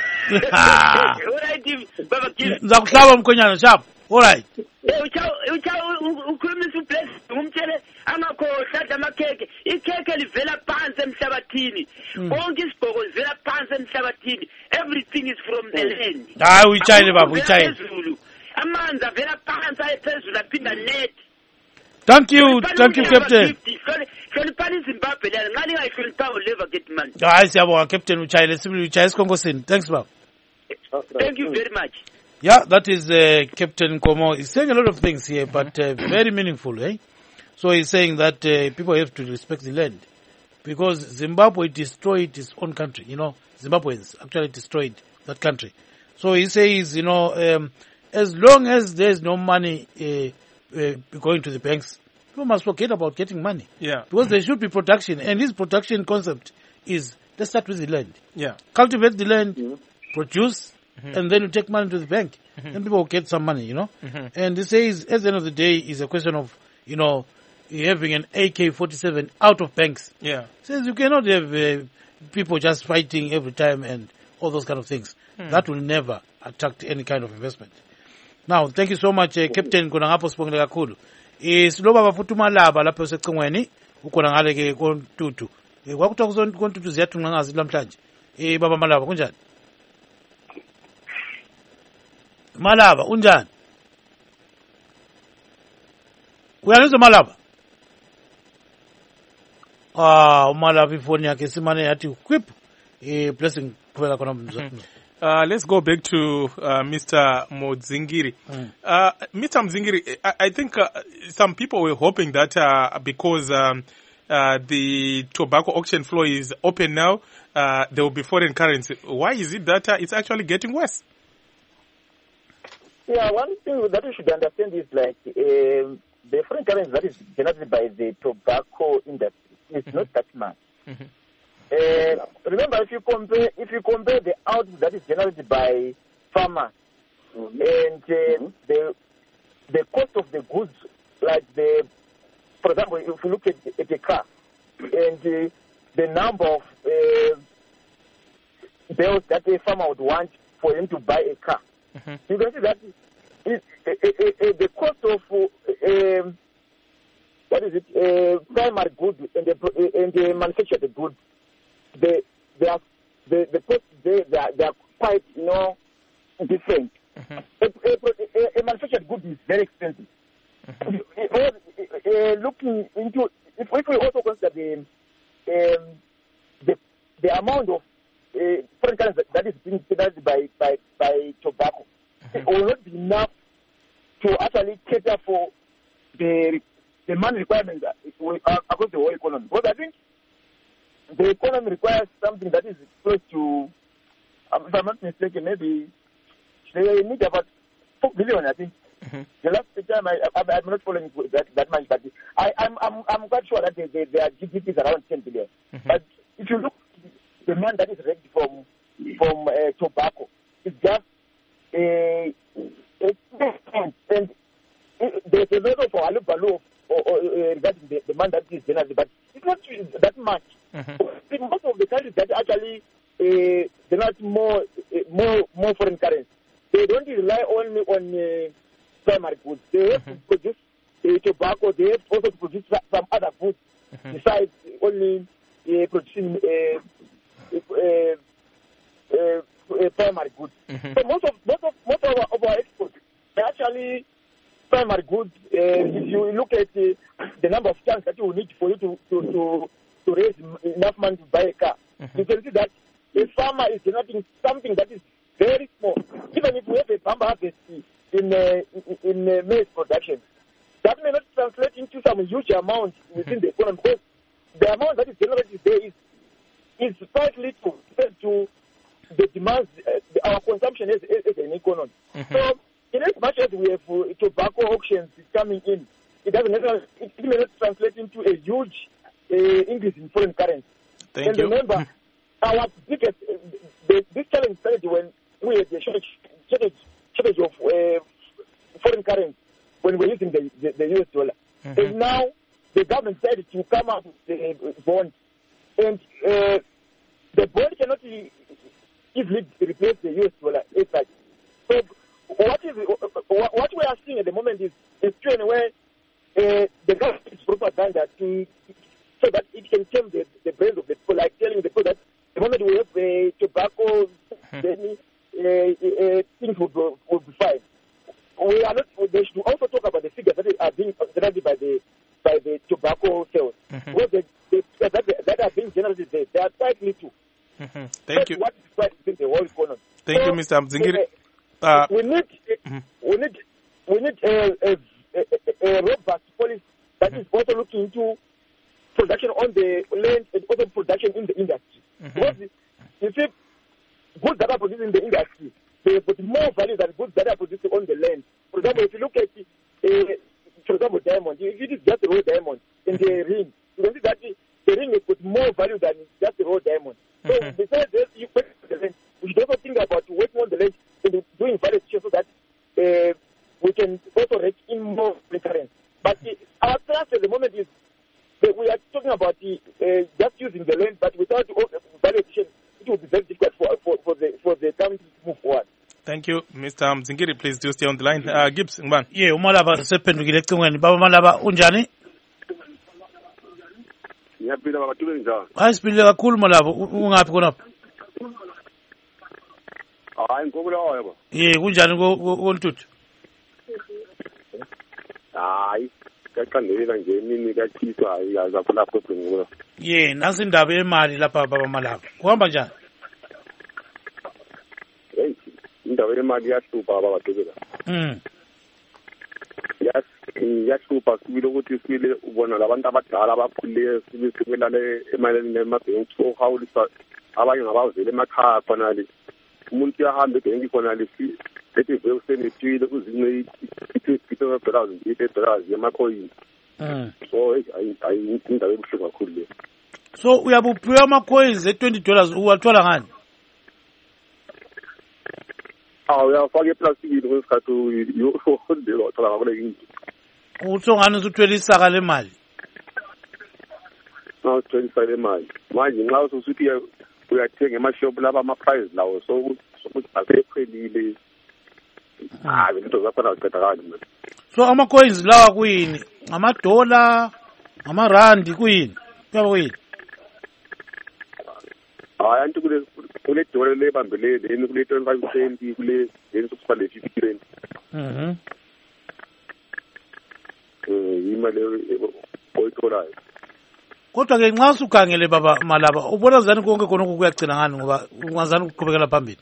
Alright baba Gil. Ngizakuhlaba mkhonyana sharp. Alright. Eh ucha ucha ukhulumisa ubless ngumtshele angakhohlwa amakheke. Ikheke livela phansi emhlabathini. Konke isigqoko livela phansi emhlabathini. Everything is from the land. Hayi uyitshayile baba uyitshayile. Amanzi avela phansi ayephezulu aphinda net. Thank you, thank you, Captain. Hayi siyabonga Captain uchayile sibili uchaye sikhongosini. Thanks baba. Thank you very much. Yeah, that is uh, Captain Nkomo. He's saying a lot of things here, but uh, very meaningful, eh? So he's saying that uh, people have to respect the land because Zimbabwe destroyed its own country. You know, Zimbabweans actually destroyed that country. So he says, you know, um, as long as there's no money uh, uh, going to the banks, people must forget about getting money. Yeah. Because there should be production, and this production concept is, let's start with the land. Yeah. Cultivate the land, mm-hmm. produce, mm-hmm. and then you take money to the bank, mm-hmm. and people will get some money, you know. Mm-hmm. And he says, at the end of the day, is a question of, you know, having an A K forty-seven out of banks. Yeah. Says you cannot have uh, people just fighting every time and all those kind of things. Mm. That will never attract any kind of investment. Now, thank you so much, uh, Captain Kona ngapo sibongile kakhulu. Eh siloba bafutha umalaba lapho secingweni ukona ngale ke kontutu. Eh kwakuthiwa kuzonke kontutu ziyathunqa ngazi namhlanje. Eh baba Malaba kunjani? Malaba unjani? Uyanizwa Malaba? Ah, umalaba ifoni yakhe simane yathi quip. Eh blessing kuphela khona mzansi. Uh, let's go back to uh, Mister Mudzingiri. Mm. Uh, Mister Mudzingiri, I, I think uh, some people were hoping that uh, because um, uh, the tobacco auction floor is open now, uh, there will be foreign currency. Why is it that uh, it's actually getting worse? Yeah, one thing that we should understand is like uh, the foreign currency that is generated by the tobacco industry is mm-hmm. not that much. Mm-hmm. Uh, remember, if you compare, if you compare the output that is generated by farmers mm-hmm. and uh, mm-hmm. the the cost of the goods, like the, for example, if you look at, at a car and uh, the number of uh, bills that a farmer would want for him to buy a car, mm-hmm. you can see that it, uh, uh, uh, the cost of uh, um, what is it, uh, primary goods and the uh, and the manufactured goods. They, they are, the, the cost, they, they, are, they are quite, you know, different. Mm-hmm. A, a, a manufactured good is very expensive. Mm-hmm. Uh, looking into, if, if we also consider the, um, the, the amount of uh, foreign currency that is being generated by, by, by tobacco, mm-hmm. it will not be enough to actually cater for the, the money requirements across the whole economy. Because I think the economy requires something that is close to, um, if I'm not mistaken, maybe they need about four billion, I think. Mm-hmm. The last time I, I, I'm not following that, that much, but I, I'm, I'm, I'm quite sure that they, they, their G D P is around ten billion. Mm-hmm. But if you look at the money that is raised from from uh, tobacco, it's just a, a and it, there's a lot of alubalu regarding the, the money that is generated, but it's not that much. Mm-hmm. Most of the countries that actually uh, generate more uh, more rely only on uh, primary goods. They have mm-hmm. to produce uh, tobacco. They have also to produce some other goods mm-hmm. besides only uh, producing uh, uh, uh, uh, primary goods. Mm-hmm. So most of most of most of our, of our exports are actually primary goods. Uh, if you look at uh, the number of tanks that you will need for you to to, to, to raise enough money to buy a car, mm-hmm. you can see that a farmer is generating something that is very small. Even if we have a bumper harvest in uh, in, in uh, maize production, that may not translate into some huge amount within the economy, because the amount that is generated there is is quite little compared to the demands, uh, our consumption as, as an economy. Mm-hmm. So, in as much as we have uh, tobacco auctions coming in, it doesn't necessarily, it, it may not translate into a huge uh, increase in foreign currency. Thank and you. remember, our biggest, uh, the, this challenge started when we had the shortage, shortage, shortage of uh, foreign currency when we're using the, the, the U S dollar. Mm-hmm. And now the government decided to come up with the bond. And uh, the bond cannot easily replace the U S dollar as such. So what is what we are seeing at the moment is a situation where uh, the government is propaganda to so that it can change the, the brains of the people, like telling the people that the moment we have uh, tobacco, then uh, uh, things will, will be fine. We are not. They should also talk about the figures that are being generated by the by the tobacco sales. Mm-hmm. Where the, the, that, that are being generated there, they are quite little. Mm-hmm. Thank That's you. What is quite in the whole economy. Thank so, you, Mister Mzingiri. Uh, uh, we need mm-hmm. we need we need a, a, a, a robust policy that mm-hmm. is also looking into production on the land and also production in the industry. Mm-hmm. Because you see, goods that are produced in the industry, they put more value than goods that are produced on the land. For example, if you look at, uh, for example, diamond, if it is just a raw diamond in the ring, you can see that the, the ring is put more value than just a raw diamond. So mm-hmm. besides this, you put the land, we should also think about working on the land and doing various things so that uh, we can also rake in more recurrence. But uh, our task at the moment is that we are talking about the, uh, just using the land, but without valuation, it will be very difficult for, for, for the for the country to move forward. Thank you, Mister Mzingiri. Please do stay on the line. Uh, Gibbs, Ngban. Yeah, umalaba sephendukile ecingweni. Baba Malaba unjani? Ngiyaphila baba Thube njani? Hayi siphile kakhulu Malaba. Ungaphi khonapha? Hayi ngikubulawa yabo. Yeah, kunjani ko Ntuthu? Hayi, kaqandela nje imini kaThixo hayi azafuna lapho ngikulo. Yeah, nansi indaba yemali lapha baba Malaba. Kuhamba njani? Hey, indaba yemali yahlupha baba Thube. Mm. Yes, yahlupha sibile ukuthi sibile ubona labantu abadala abakhulile sibile sikwelale emalini nemabhenki so hawulisa abanye ngabavela emakhaya khona le. Umuntu uyahamba ebhenki khona le lethi vele senethile kuzince i-fifty dollars i-eighty dollars yamacoin. Mm. So ayi indaba ebuhlungu kakhulu le. So uyabuphiwa ama-coins e-twenty dollars uwathola ngani? Ah, uyafaka eplastikini kwesikhathi uyondela wathola ngakho le into. Utho ngani usuthwele isaka lemali? Na uthwele isaka lemali. Manje nxa usuthi uyathenga emashop laba ama-price lawo so ukuthi asekhwelile. Ah, into zakhona ziqeda kanjani manje. So ama-coins lawa kuyini? Ngamadola, ngamarandi kuyini? Kuyaba kuyini? Hayi anti kule kule dola lebambele leni kule twenty-five cent kule leni sokuba le fifty cent. Mhm. Eh imali oyitholayo. Kodwa ke nxa usukhangele baba Malaba ubona zani konke khona kuyagcina ngani ngoba ungazani ukuqhubekela phambili?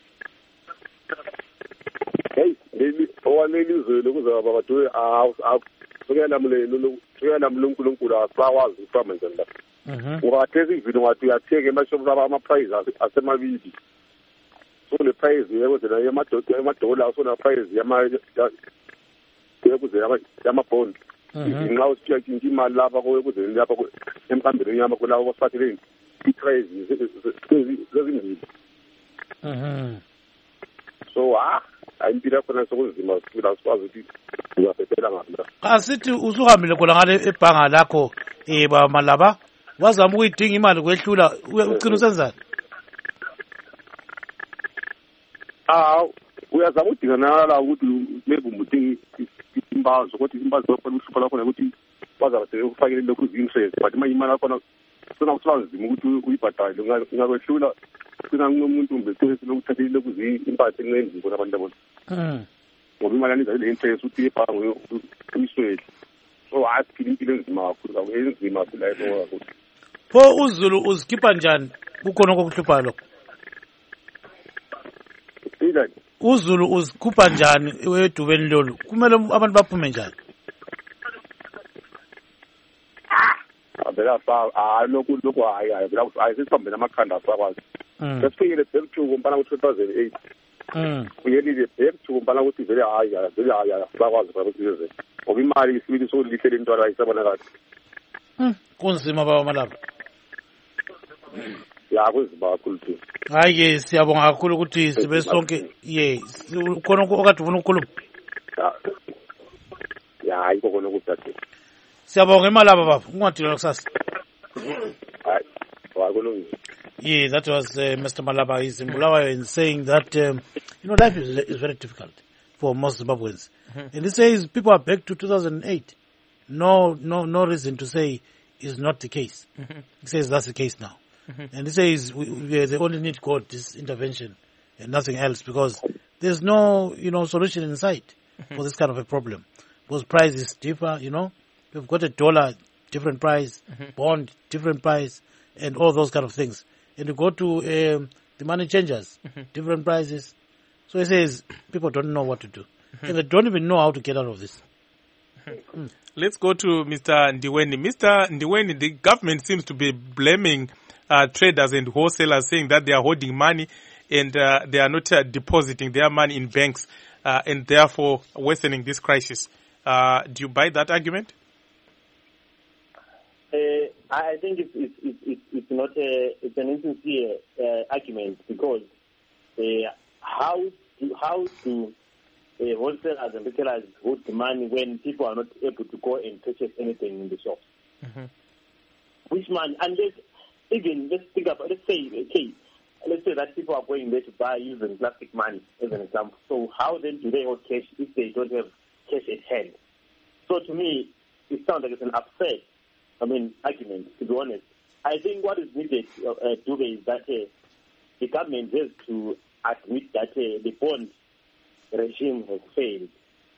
Hey, leli owaleli izwe kuza baba Thube ah sokuyala mulelo sokuyala mulunkunkulu akwazi ukufama njani la. Mhm. Ungathenga ividiyo ngathi uyathenga emashop aba ama-price asemabili. So le price yekuzela yamadola yamadola so na price yama yekuzela yamabond. Nxa usithiya kinti imali lapha koyekuzela lapha emphambili nyama kulawo kwafatheleni i-price zezimbili. Mhm. So ah impilo yakhona sokunzima sifuna sikwazi ukuthi uyafethela ngapi la. Asithi usuhambile khona ngale ebhanga lakho eh baba Malaba wazama ukuyidinga imali kwehlula ucina usenzani? Ah uyazama udinganala ukuthi maybe umuthi imbazo ukuthi imbazo bakhona uhlupha lakhona ukuthi bazaba sebekufakele lokhu zi-interest but manje imali yakhona sona kusuka nzima ukuthi uyibhadale ungakwehlula sina ngumuntu mbese lokuthathile lokhu zi-impact enqenzi bona abantu abona ngoba imali aniza ile interest uthi ibhange uyiswele so asiphila impilo enzima kakhulu enzima kakhulu layo kakhulu. Pho uZulu uzikhipha njani kukhona okuhluphayo lokho? Njani? uZulu uzikhupha njani edubeni lolu? Kumele abantu baphume njani? Abela fa alokhu lokhu hayi hayi vela ayisihambela amakhanda asakwazi. Sesifikile phezulu mpana ku two thousand eight. Mm. Uyelile phezulu mpana ukuthi vele hayi hayi vele hayi asakwazi ukuthi ize. Ngoba imali isibili solihlele intwana ayisabona kahle. Mm. Kunzima baba malapha. Ya kunzima kakhulu. Hayi ke siyabonga kakhulu ukuthi sibe sonke ye khona okade ufuna ukukhuluma. Ya hayi khona ukuthatha. Siyabonga imali lapha baba ungadilwa kusasa. Hayi wakulungile. Yeah, that was uh, Mister Malaba is in Bulawayo in saying that um, you know life is, is very difficult for most Zimbabweans. Mm-hmm. And he says people are back to two thousand eight. No no no reason to say is not the case. Mm-hmm. He says that's the case now. Mm-hmm. And he says we, we, they only need God's intervention and nothing else because there's no, you know, solution in sight mm-hmm. for this kind of a problem. Because price is deeper, you know. We've got a dollar, different price, mm-hmm. bond, different price, and all those kind of things. And you go to um, the money changers, mm-hmm. different prices. So he says people don't know what to do. Mm-hmm. And they don't even know how to get out of this. Mm-hmm. Mm. Let's go to Mister Ndiweni. Mister Ndiweni, the government seems to be blaming Uh, traders and wholesalers, saying that they are holding money and uh, they are not uh, depositing their money in banks uh, and therefore worsening this crisis. Uh, do you buy that argument? Uh, I think it's, it's, it's, it's not a, it's an insincere uh, argument because uh, how do, how do uh, wholesalers and retailers hold the money when people are not able to go and purchase anything in the shops? Mm-hmm. Which money? Unless Even let's think about, let's say, okay, let's say that people are going there to buy using plastic money, as an example. So how then do they hold cash if they don't have cash at hand? So to me, it sounds like it's an absurd, I mean, argument, to be honest. I think what is needed, uh, uh, Dube, is that uh, the government has to admit that uh, the bond regime has failed.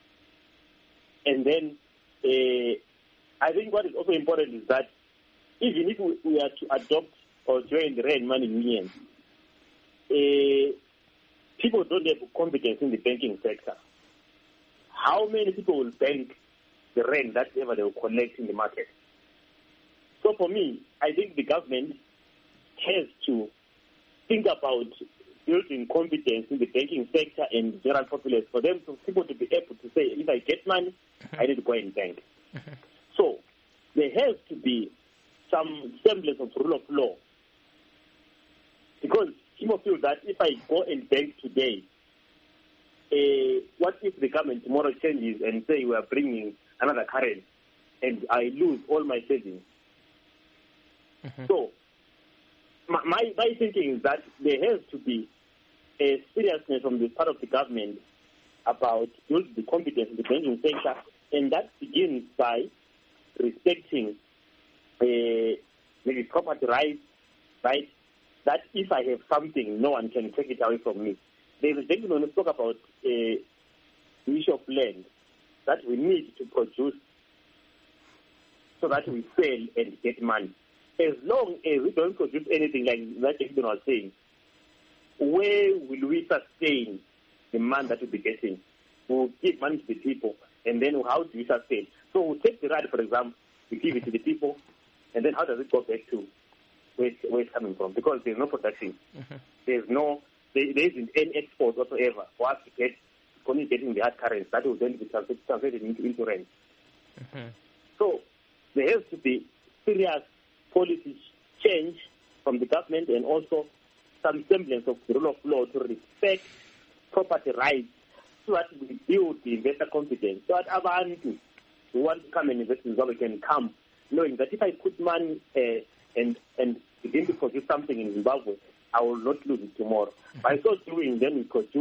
And then uh, I think what is also important is that even if we are to adopt or join the Rand Money Union, uh, people don't have confidence in the banking sector. How many people will bank the rent that ever they will collect in the market? So for me, I think the government has to think about building confidence in the banking sector and general populace for them, for people to be able to say, if I get money, I need to go and bank. So there has to be some semblance of rule of law. Because people feel that if I go and bank today, uh, what if the government tomorrow changes and say we are bringing another currency and I lose all my savings? Mm-hmm. So my, my, my thinking is that there has to be a seriousness from the part of the government about building the confidence in the banking sector, and that begins by respecting Uh, maybe property rights, right? That if I have something, no one can take it away from me. There is a gentleman who spoke about a uh, issue of land that we need to produce so that we sell and get money. As long as we don't produce anything like that gentleman was saying, where will we sustain the money that we'll be getting? We'll give money to the people, and then how do we sustain? So we'll take the right, for example, we give it to the people, and then how does it go back to where, where it's coming from? Because there's no production. Mm-hmm. There's no, there, there isn't any export whatsoever for us to get, only getting the hard currency that will then be translated into, into rent. Mm-hmm. So there has to be serious policy change from the government and also some semblance of the rule of law to respect property rights so that we build the investor confidence, so that abantu who want to come and invest in Zimbabwe can come knowing that if I put money uh, and and begin to produce something in Zimbabwe, I will not lose it tomorrow. Mm-hmm. By so doing, then we produce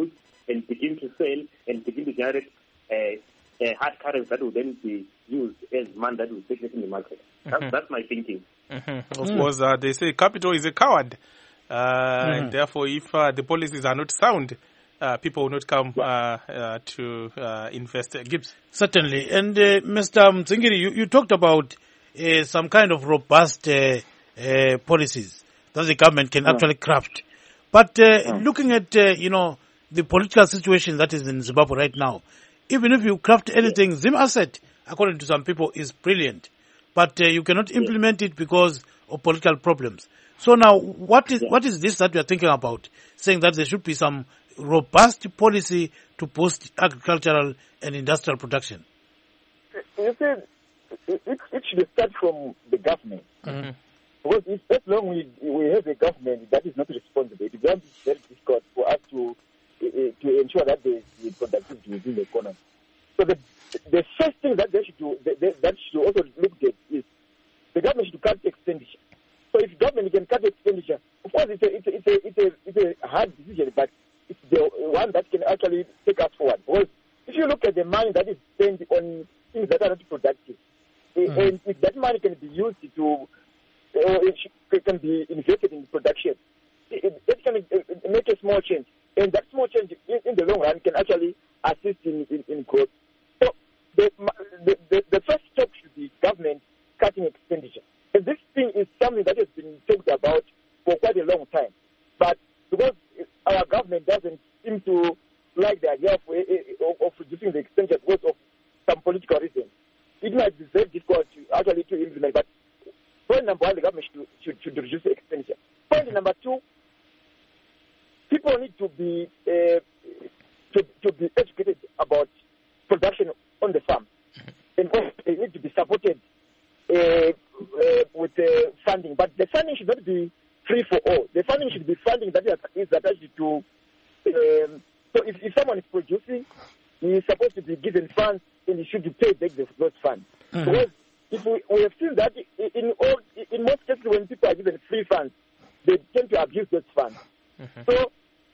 and begin to sell and begin to generate uh, uh, hard currency that will then be used as money that will circulate in the market. That's, mm-hmm. that's my thinking. Mm-hmm. Of mm. course, uh, they say capital is a coward. Uh, mm-hmm. And therefore, if uh, the policies are not sound, uh, people will not come uh, uh, to uh, invest. Gibbs? Certainly. And uh, Mister Mzingiri, you, you talked about uh, some kind of robust uh, uh, policies that the government can yeah. actually craft. But uh, yeah. looking at, uh, you know, the political situation that is in Zimbabwe right now, even if you craft anything, Zim Asset, according to some people, is brilliant. But uh, you cannot implement it because of political problems. So now, what is what is this that we are thinking about, saying that there should be some robust policy to boost agricultural and industrial production? You said it, it should start from the government. Mm-hmm. Because if, as long as we, we have a government that is not responsible, it becomes very difficult for us to uh, to ensure that there is productivity within the economy. So the the first thing that they should do, they, they, that should also look at is the government should cut expenditure. So if government can cut expenditure, of course it's a it's a it's a, it's a, it's a hard decision, but it's the one that can actually take us forward. Because if you look at the money that is spent on things that are not productive, mm-hmm. and if that money can be used to, or it, should, it can be invested in production, it, it can make a small change, and that small change in, in the long run can actually assist in, in, in growth. So the, the, the, the first step should be government cutting expenditure. And this thing is something that has been talked about for quite a long time. But because our government doesn't seem to like the idea of, of, of reducing the expenditure because of some political reasons, it might be very difficult to actually to implement. But point number one, the government should, should, should reduce the expenditure. Point number two, people need to be uh, to, to be educated about production on the farm. And they need to be supported Uh, uh, with uh, funding, but the funding should not be free for all. The funding should be funding that is attached to. Um, so, if, if someone is producing, he is supposed to be given funds, and he should pay back those funds. Mm-hmm. Because if we, we have seen that in all, in most cases, when people are given free funds, they tend to abuse those funds. Mm-hmm. So,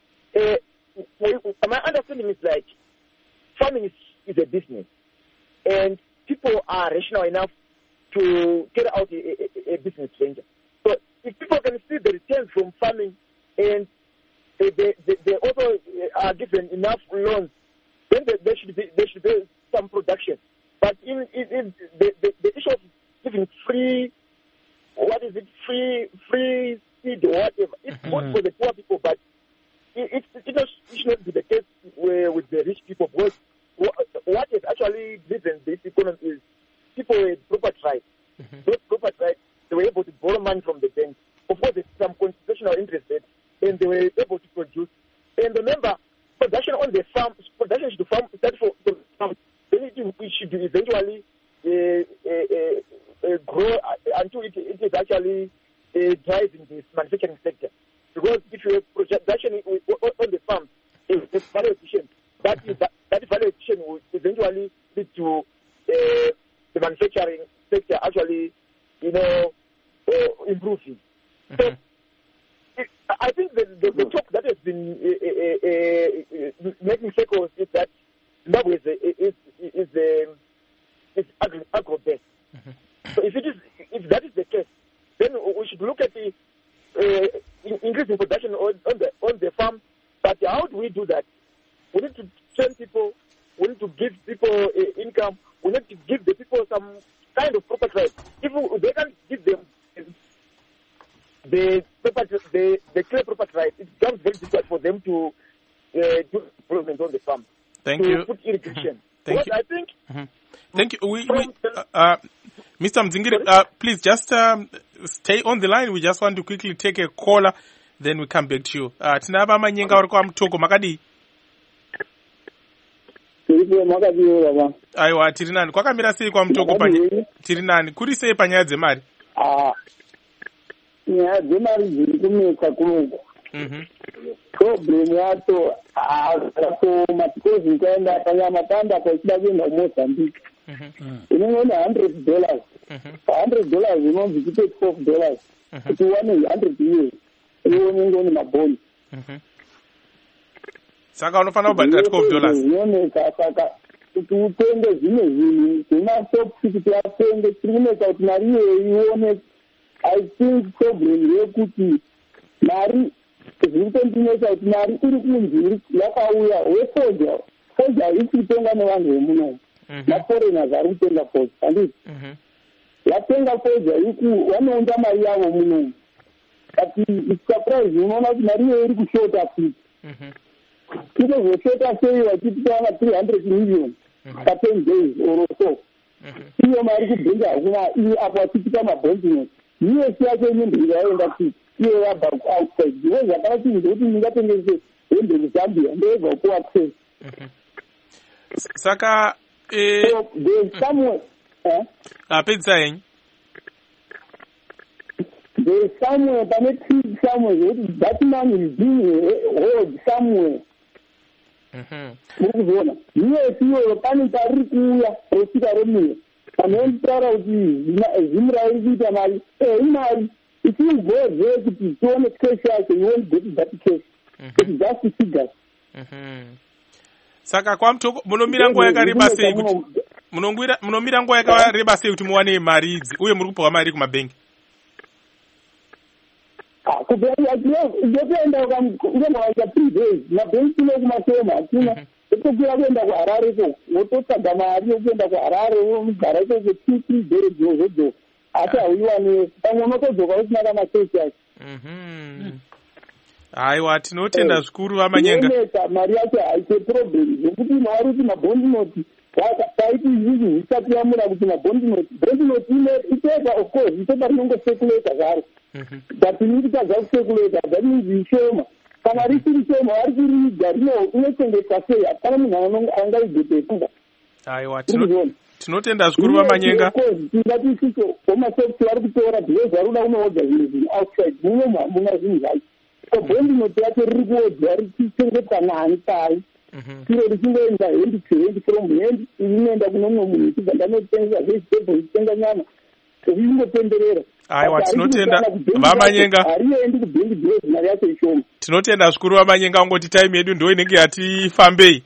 uh, my understanding is like farming is, is a business, and people are rational enough to carry out a, a, a business venture. So if people can see the returns from farming and they, they, they also are given enough loans, then there, there should be there should be some production. But in, in, in the, the, the issue of giving free, what is it, free free seed or whatever, it's mm-hmm. good for the poor people, but it, it, it, not, it should not be the case with the rich people, because what, what has actually driven this economy is people with property rights. Mm-hmm. Those property rights, they were able to borrow money from the bank. Of course, there's some constitutional interest there, and they were able to produce. And remember, production on the farm, production should farm, start for the farm. Then it, it should eventually uh, uh, uh, grow until it, it is actually uh, driving this manufacturing sector. Because if you have production on the farm, it's value efficient. That, is, that, that value efficient will eventually lead to uh, the manufacturing sector actually, you know, uh, improving. Mm-hmm. So, it, I think the, the, the talk that has been uh, uh, uh, making circles is that Zimbabwe is is is, um, is agro, agro-based. Mm-hmm. So, if it is, if that is the case, then we should look at the uh, increasing production on, on the on the farm. But how do we do that? We need to train people. We need to give people uh, income. We need to give the people some kind of property rights. If they can't give them the property, the, the clear property rights, it becomes very difficult for them to uh, do improvement on the farm. Thank to you. Put irrigation. Thank because you. I think. Mm-hmm. Thank you. We, we, uh, uh, Mister Mzingiri, uh, please just um, stay on the line. We just want to quickly take a caller, then we come back to you. Uh, Tinaba Manyenga uri kwa Mtoko makadi. Aiwa, tiri nani. Kwakamira sei kwa Mtoko panye? Tiri nani. Kuri sei panyaya dzemari? Ah. Nyaya dzemari dziri kunetsa kunoku. Mhm. Problem yacho akasoma because ukaenda panyamatanda kwachida kuenda kuMozambique. Mhm. Unoona hundred dollars. Mhm. hundred dollars inonzi kuite twelve dollars. Kuti uwane hundred years. Uone ngoni mabhoni. Mhm. saka unofanira kubhadhira twelve dollars zvinoneka saka kuti utenge zvimwe zvinhu zvemashops kuti atenge tiri kuneka kuti mari iyoyo ione. I think problem yekuti mari zviri kutondinesa kuti mari iri kunzi yakauya wesoja soja iri kutenga nevanhu vemunomu maforeigners ari kutenga foja handiti vatenga foja iku vanounda mari yavo munomu but surprise unoona kuti mari iyoyo iri kushota futi inozoshota sei vachiti tavana three hundred million paten days or so iyo mari kubhenga hakuna iyo apo vachipita mabondinoti U S yacho nyembe yaenda kuti iyo yabva outside ndiwo zvakanati ndekuti ndingatengese hembe muzambia ndoyega upo access saka eh so there's somewhere eh apedza yenyu there's somewhere pane tree somewhere zekuti that man is being held somewhere mukuzona U S iyoyo pane pariri kuuya rosvika romira panotaura kuti zvimura iri kuita mari imari if you go there kuti tione cash yacho you won't get that cash it's just figures. Saka kwa mtoko munomira nguva yakareba sei kuti munongwira munomira nguva yakareba sei kuti muwane mari idzi uye muri kupiwa mari kumabenki? Ah, kubera ndopenda ukamwaita three days mabenki nokumasema atina etokuya kuenda kuharare ko wototsvaga mari yokuenda kuharare wogara ikoko two three days zozodzo asi hauiwane pamwe unotodzoka usina kana cash yacho. Aiwa tinotenda zvikuru vamanyenga mari yacho haite problem zvokuti mari kuti mabondinoti taiti izvizvi zvisati yamura kuti mabondinoti bondinoti iteka of course iteka rinongosekuleta zvaro but inititadza kusekuleta that means ishoma kana risiri shoma vari kuriga rinochengetwa sei hapana munhu angaigotefunga. Aiwa tinotenda zvikuru vamanyenga tingati isiso omasofti vari kutora because vari kuda kunoodza zvinhu zvinhu outside muno hamuna zvinhu zvacho so bondinoti yacho riri kuodzwa richichengetwa nani pai iro richingoenda hendi to hendi from hendi inoenda kuno mumwe munhu ichibva ndanotengesa vegetable ichitenga nyama richingotenderera. Aiwa tinotenda vamanyenga hariendi kubhengi bhezi mari yacho ishoma. Tinotenda zvikuru vamanyenga ungoti time yedu ndo inenge yatifambei.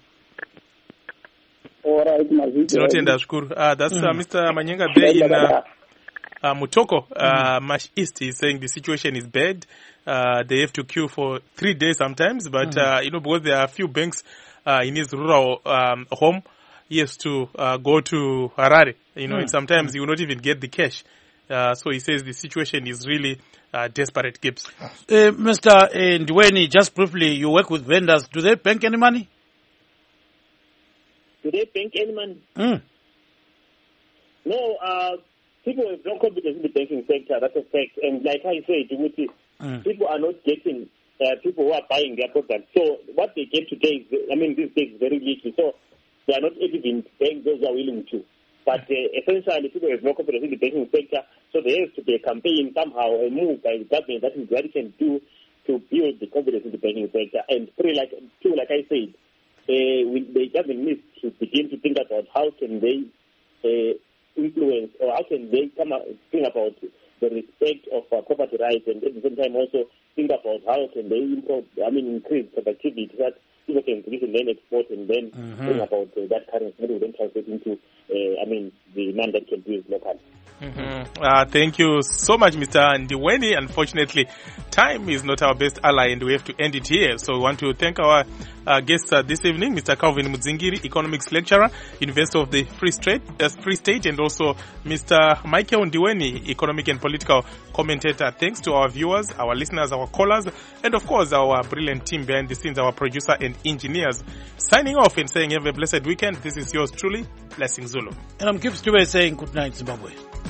All right, mazvidi. Tinotenda zvikuru. Uh, that's uh, Mister Manyenga there in uh, uh, Mutoko, uh, Mash East. He's saying the situation is bad. Uh, they have to queue for three days sometimes, but uh, you know, because there are a few banks uh, in his rural um, home, he has to uh, go to Harare. You know, mm. and sometimes he will not even get the cash. Uh, so he says the situation is really uh, desperate, Gibbs. Uh, Mister Uh, Ndweni, just briefly, you work with vendors. Do they bank any money? Do they bank any money? Mm. No, uh, people have no confidence in the banking sector, that's a fact. And like I said, mm. people are not getting, uh, people who are buying their products. So what they get today, is, I mean, these days is very little. So they are not evident paying those who are willing to. But uh, essentially, people have no confidence in the banking sector. So there has to be a campaign somehow, a move by the government. That is what it can do to build the confidence in the banking sector. And three, like, two, like I said, uh, we, the government needs to begin to think about how can they uh, influence or how can they come up, think about the respect of uh, property rights, and at the same time also think about how can they improve, I mean, increase productivity so that people can produce and then export and then mm-hmm. think about uh, that currency that will then translate into, uh, I mean, the man that can do it locally. Mm-hmm. Uh, thank you so much, Mister Ndiweni. Unfortunately, time is not our best ally and we have to end it here. So we want to thank our uh, guests uh, this evening, Mister Calvin Mudzingiri, Economics Lecturer, University of the Free State, uh, Free State, and also Mister Michael Ndiweni, Economic and Political Commentator. Thanks to our viewers, our listeners, our callers, and of course our brilliant team behind the scenes, our producer and engineers. Signing off and saying have a blessed weekend. This is yours truly, Blessing Zulu. And I'm Gibbs Dube saying good night, Zimbabwe.